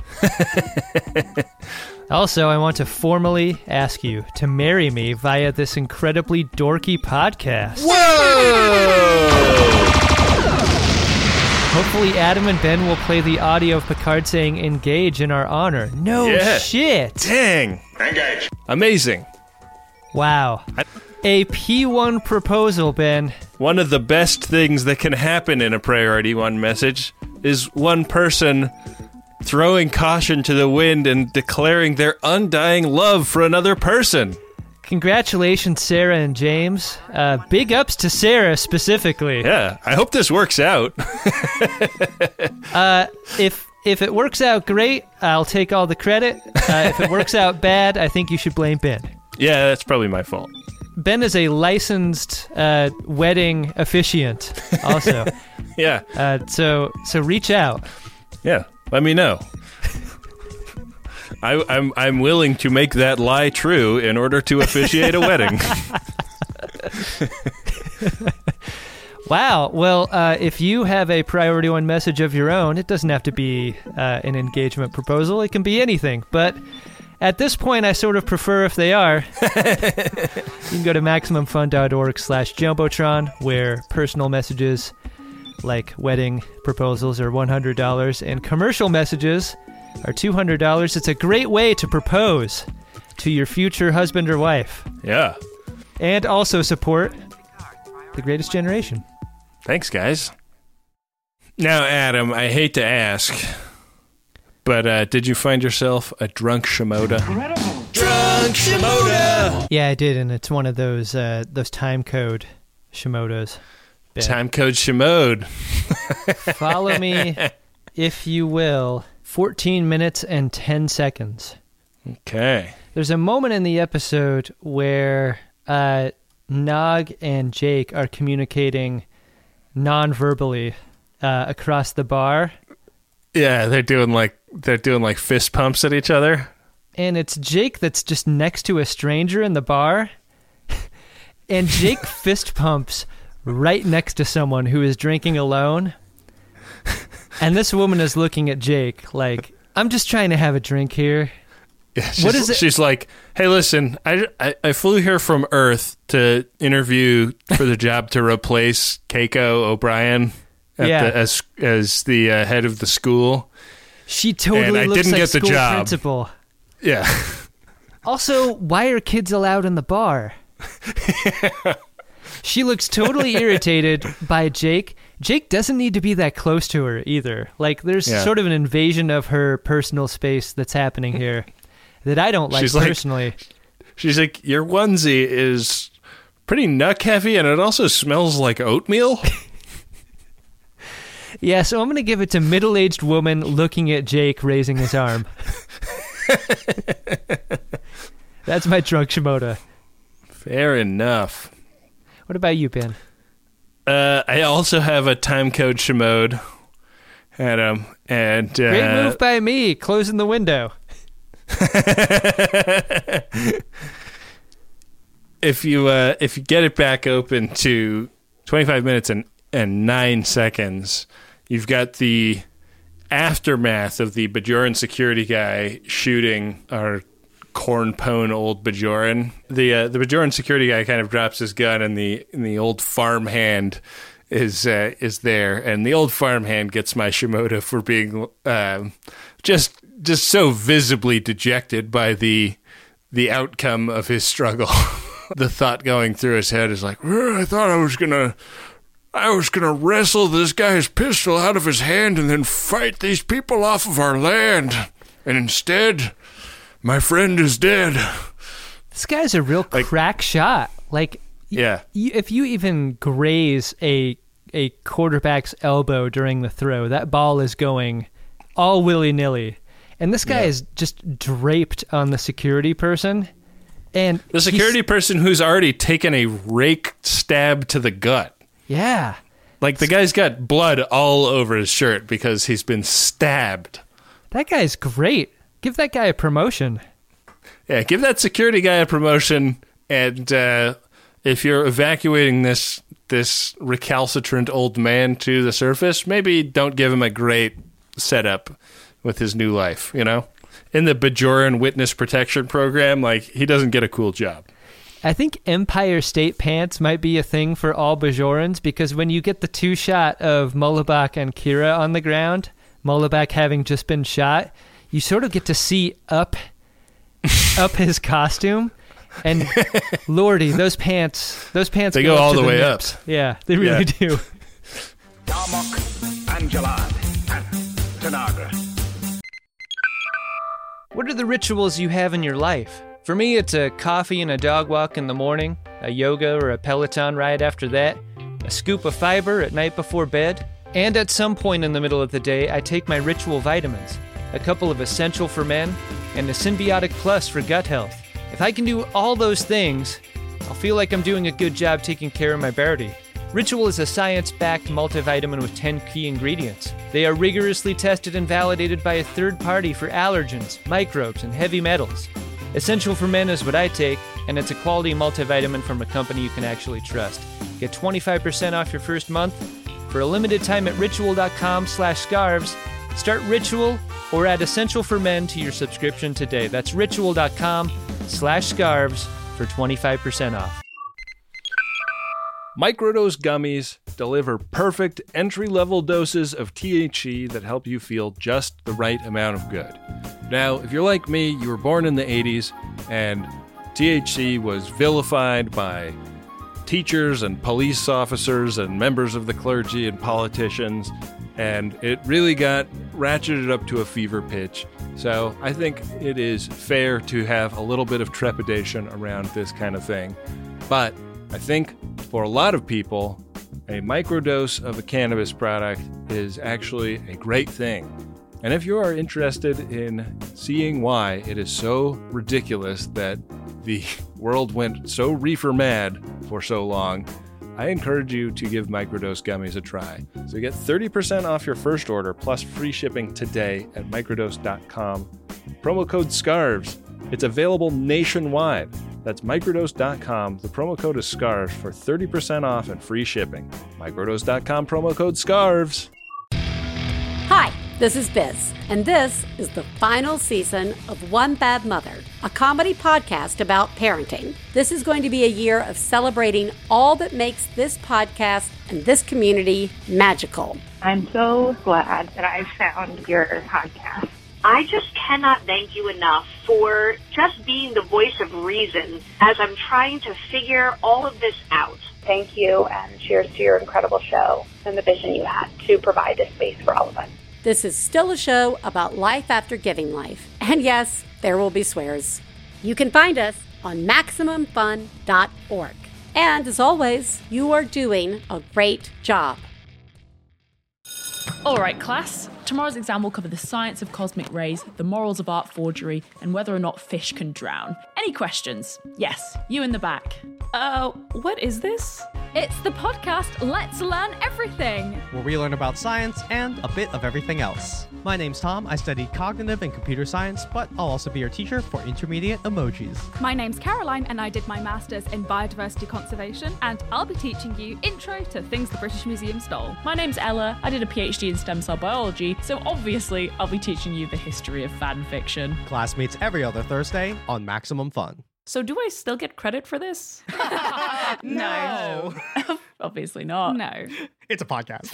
Also, I want to formally ask you to marry me via this incredibly dorky podcast. Whoa! Hopefully Adam and Ben will play the audio of Picard saying engage in our honor. No yeah. shit. Dang. Engage. Amazing. Wow. I- A P one proposal, Ben. One of the best things that can happen in a Priority One message is one person throwing caution to the wind and declaring their undying love for another person. Congratulations, Sarah and James. Uh, big ups to Sarah specifically. Yeah, I hope this works out. uh, if if it works out great, I'll take all the credit. Uh, if it works out bad, I think you should blame Ben. Yeah, that's probably my fault. Ben is a licensed uh, wedding officiant, also. Yeah. Uh, so so reach out. Yeah, let me know. I, I'm I'm willing to make that lie true in order to officiate a wedding. Wow. Well, uh, if you have a Priority One message of your own, it doesn't have to be uh, an engagement proposal. It can be anything. But at this point, I sort of prefer if they are. You can go to MaximumFun.org slash Jumbotron, where personal messages like wedding proposals are one hundred dollars and commercial messages are two hundred dollars. It's a great way to propose to your future husband or wife. Yeah. And also support The Greatest Generation. Thanks, guys. Now, Adam, I hate to ask, but uh, did you find yourself a drunk Shimoda? Incredible. Drunk Shimoda! Yeah, I did, and it's one of those uh, those time code Shimodas. Ben. Time code Shimode. Follow me, if you will. fourteen minutes and ten seconds. Okay. There's a moment in the episode where uh, Nog and Jake are communicating non-verbally uh, across the bar. Yeah, they're doing like they're doing like fist pumps at each other. And it's Jake that's just next to a stranger in the bar. And Jake fist pumps right next to someone who is drinking alone. And this woman is looking at Jake like, I'm just trying to have a drink here. Yeah, she's, what is it? She's like, hey, listen, I, I, I flew here from Earth to interview for the job to replace Keiko O'Brien at yeah. the, as as the uh, head of the school. She totally and I looks didn't like get the school job. principal. Yeah. Also, why are kids allowed in the bar? Yeah. She looks totally irritated by Jake. Jake doesn't need to be that close to her either. Like, there's yeah. sort of an invasion of her personal space that's happening here that I don't like she's personally. Like, she's like, your onesie is pretty nuck heavy and it also smells like oatmeal. Yeah, so I'm going to give it to middle-aged woman looking at Jake raising his arm. That's my drunk Shimoda. Fair enough. What about you, Ben? Uh, I also have a time code Shimode, Adam, and uh, great move by me, closing the window. if you uh, if you get it back open to twenty-five minutes and, and nine seconds, you've got the aftermath of the Bajoran security guy shooting our corn-pone old Bajoran. The uh, the Bajoran security guy kind of drops his gun, and the and the old farmhand is uh, is there, and the old farmhand gets my Shimoda for being um, just just so visibly dejected by the the outcome of his struggle. The thought going through his head is like, I thought I was gonna. I was going to wrestle this guy's pistol out of his hand and then fight these people off of our land. And instead, my friend is dead. This guy's a real like, crack shot. Like, yeah. y- if you even graze a a quarterback's elbow during the throw, that ball is going all willy-nilly. And this guy yeah. is just draped on the security person. And the security person who's already taken a rake stab to the gut. Yeah. Like, the guy's got blood all over his shirt because he's been stabbed. That guy's great. Give that guy a promotion. Yeah, give that security guy a promotion, and uh, if you're evacuating this this recalcitrant old man to the surface, maybe don't give him a great setup with his new life, you know? In the Bajoran Witness Protection Program, like, he doesn't get a cool job. I think Empire State Pants might be a thing for all Bajorans, because when you get the two-shot of Mullibak and Kira on the ground, Mullibak having just been shot, you sort of get to see up up his costume, and lordy, those pants, those pants they go, go up all to the way nips. up. Yeah, they really yeah. do. Darmok and Jalad at Tanagra. What are the rituals you have in your life? For me, it's a coffee and a dog walk in the morning, a yoga or a Peloton ride after that, a scoop of fiber at night before bed, and at some point in the middle of the day, I take my ritual vitamins, a couple of Essential for Men, and a Symbiotic Plus for gut health. If I can do all those things, I'll feel like I'm doing a good job taking care of my birdie. Ritual is a science-backed multivitamin with ten key ingredients. They are rigorously tested and validated by a third party for allergens, microbes, and heavy metals. Essential for Men is what I take, and it's a quality multivitamin from a company you can actually trust. Get twenty-five percent off your first month for a limited time at ritual.com slash scarves. Start Ritual or add Essential for Men to your subscription today. That's ritual.com slash scarves for twenty-five percent off. Microdose gummies deliver perfect entry-level doses of T H C that help you feel just the right amount of good. Now, if you're like me, you were born in the eighties, and T H C was vilified by teachers and police officers and members of the clergy and politicians, and it really got ratcheted up to a fever pitch. So I think it is fair to have a little bit of trepidation around this kind of thing. But I think for a lot of people, a microdose of a cannabis product is actually a great thing. And if you are interested in seeing why it is so ridiculous that the world went so reefer mad for so long, I encourage you to give Microdose gummies a try. So you get thirty percent off your first order plus free shipping today at microdose dot com. Promo code SCARVES. It's available nationwide. That's microdose dot com. The promo code is SCARVES for thirty percent off and free shipping. microdose dot com, promo code SCARVES. Hi, this is Biz, and this is the final season of One Bad Mother, a comedy podcast about parenting. This is going to be a year of celebrating all that makes this podcast and this community magical. I'm so glad that I found your podcast. I just cannot thank you enough for just being the voice of reason as I'm trying to figure all of this out. Thank you, and cheers to your incredible show and the vision you had to provide this space for all of us. This is still a show about life after giving life. And yes, there will be swears. You can find us on maximum fun dot org. And as always, you are doing a great job. All right, class. Tomorrow's exam will cover the science of cosmic rays, the morals of art forgery, and whether or not fish can drown. Any questions? Yes, you in the back. Uh, what is this? It's the podcast Let's Learn Everything, where we learn about science and a bit of everything else. My name's Tom. I studied cognitive and computer science, but I'll also be your teacher for intermediate emojis. My name's Caroline, and I did my master's in biodiversity conservation, and I'll be teaching you intro to things the British Museum stole. My name's Ella. I did a PhD in stem cell biology, so obviously I'll be teaching you the history of fan fiction. Class meets every other Thursday on Maximum Fun. So do I still get credit for this? No. Obviously not. No. It's a podcast.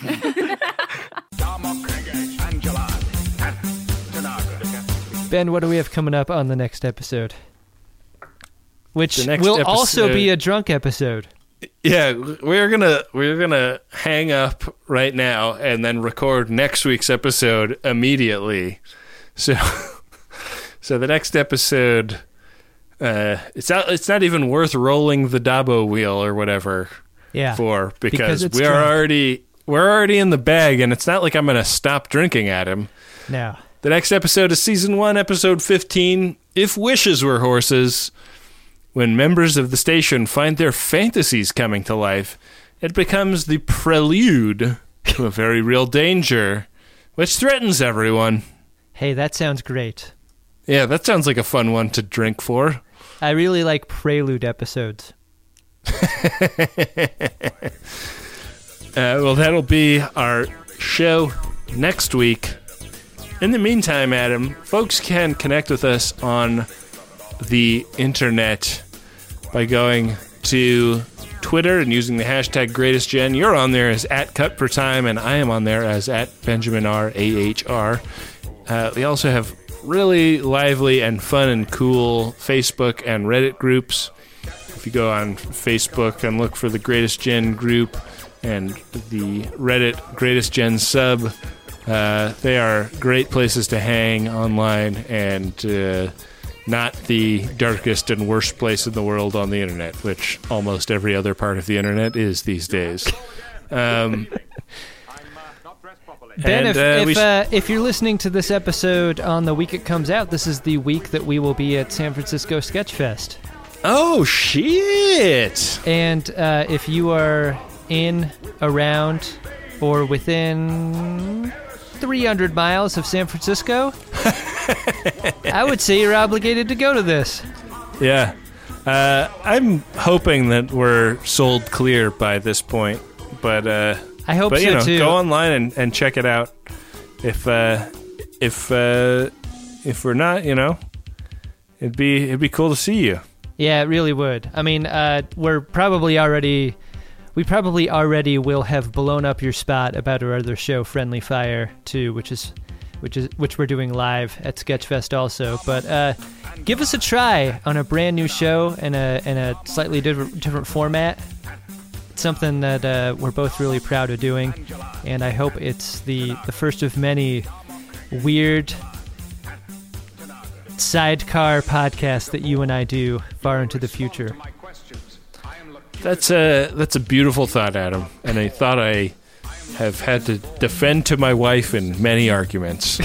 Ben, what do we have coming up on the next episode? Which next will episode, also be a drunk episode. Yeah, we're gonna we're gonna hang up right now and then record next week's episode immediately. So, so the next episode, uh, it's not it's not even worth rolling the Dabo wheel or whatever. Yeah, for because, because we're drunk. already we're already in the bag, and it's not like I'm gonna stop drinking at him. No. The next episode is season one, episode fifteen. If wishes were horses. when members of the station find their fantasies coming to life, it becomes the prelude to a very real danger, which threatens everyone. Hey, that sounds great. Yeah, that sounds like a fun one to drink for. I really like prelude episodes. uh, well, that'll be our show next week. In the meantime, Adam, folks can connect with us on the internet by going to Twitter and using the hashtag GreatestGen. You're on there as at Cut for Time, and I am on there as at Benjamin R A H R. Uh, we also have really lively and fun and cool Facebook and Reddit groups. If you go on Facebook and look for the Greatest Gen group and the Reddit Greatest Gen sub, uh, they are great places to hang online and uh, not the darkest and worst place in the world on the internet, which almost every other part of the internet is these days. Um, Ben, and, if uh, if, sh- uh, if you're listening to this episode on the week it comes out, this is the week that we will be at San Francisco Sketchfest. Oh, shit! And uh, if you are in, around, or within three hundred miles of San Francisco, I would say you're obligated to go to this. Yeah. Uh, I'm hoping that we're sold clear by this point, but... Uh, I hope but, you so, know, too. Go online and, and check it out. If uh, if uh, if we're not, you know, it'd be it'd be cool to see you. Yeah, it really would. I mean, uh, we're probably already, we probably already will have blown up your spot about our other show, Friendly Fire, too, which is, which is which we're doing live at Sketchfest also. But uh, give us a try on a brand new show in a in a slightly different different format. It's something that uh, we're both really proud of doing, and I hope it's the, the first of many weird sidecar podcasts that you and I do far into the future. That's a that's a beautiful thought, Adam, and a thought I have had to defend to my wife in many arguments.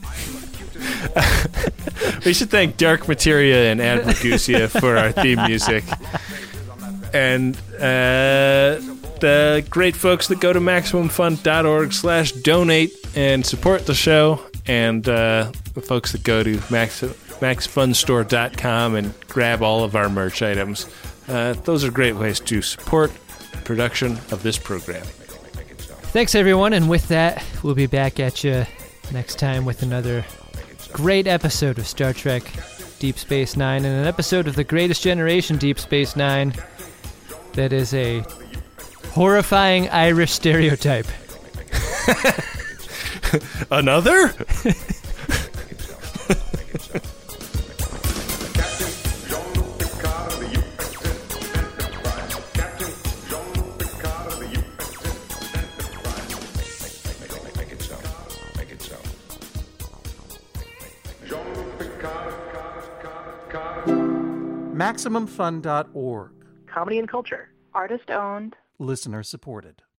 We should thank Dark Materia and Ad Ragusia for our theme music. And uh, the great folks that go to MaximumFun.org slash donate and support the show, and uh, the folks that go to Max, Max Fun Store dot com and grab all of our merch items. Uh, those are great ways to support the production of this program. Thanks, everyone, and with that, we'll be back at you next time with another great episode of Star Trek Deep Space Nine and an episode of The Greatest Generation Deep Space Nine. That is a horrifying Irish stereotype. Another? Maximum Fun dot org. Comedy and culture. Artist owned. Listener supported.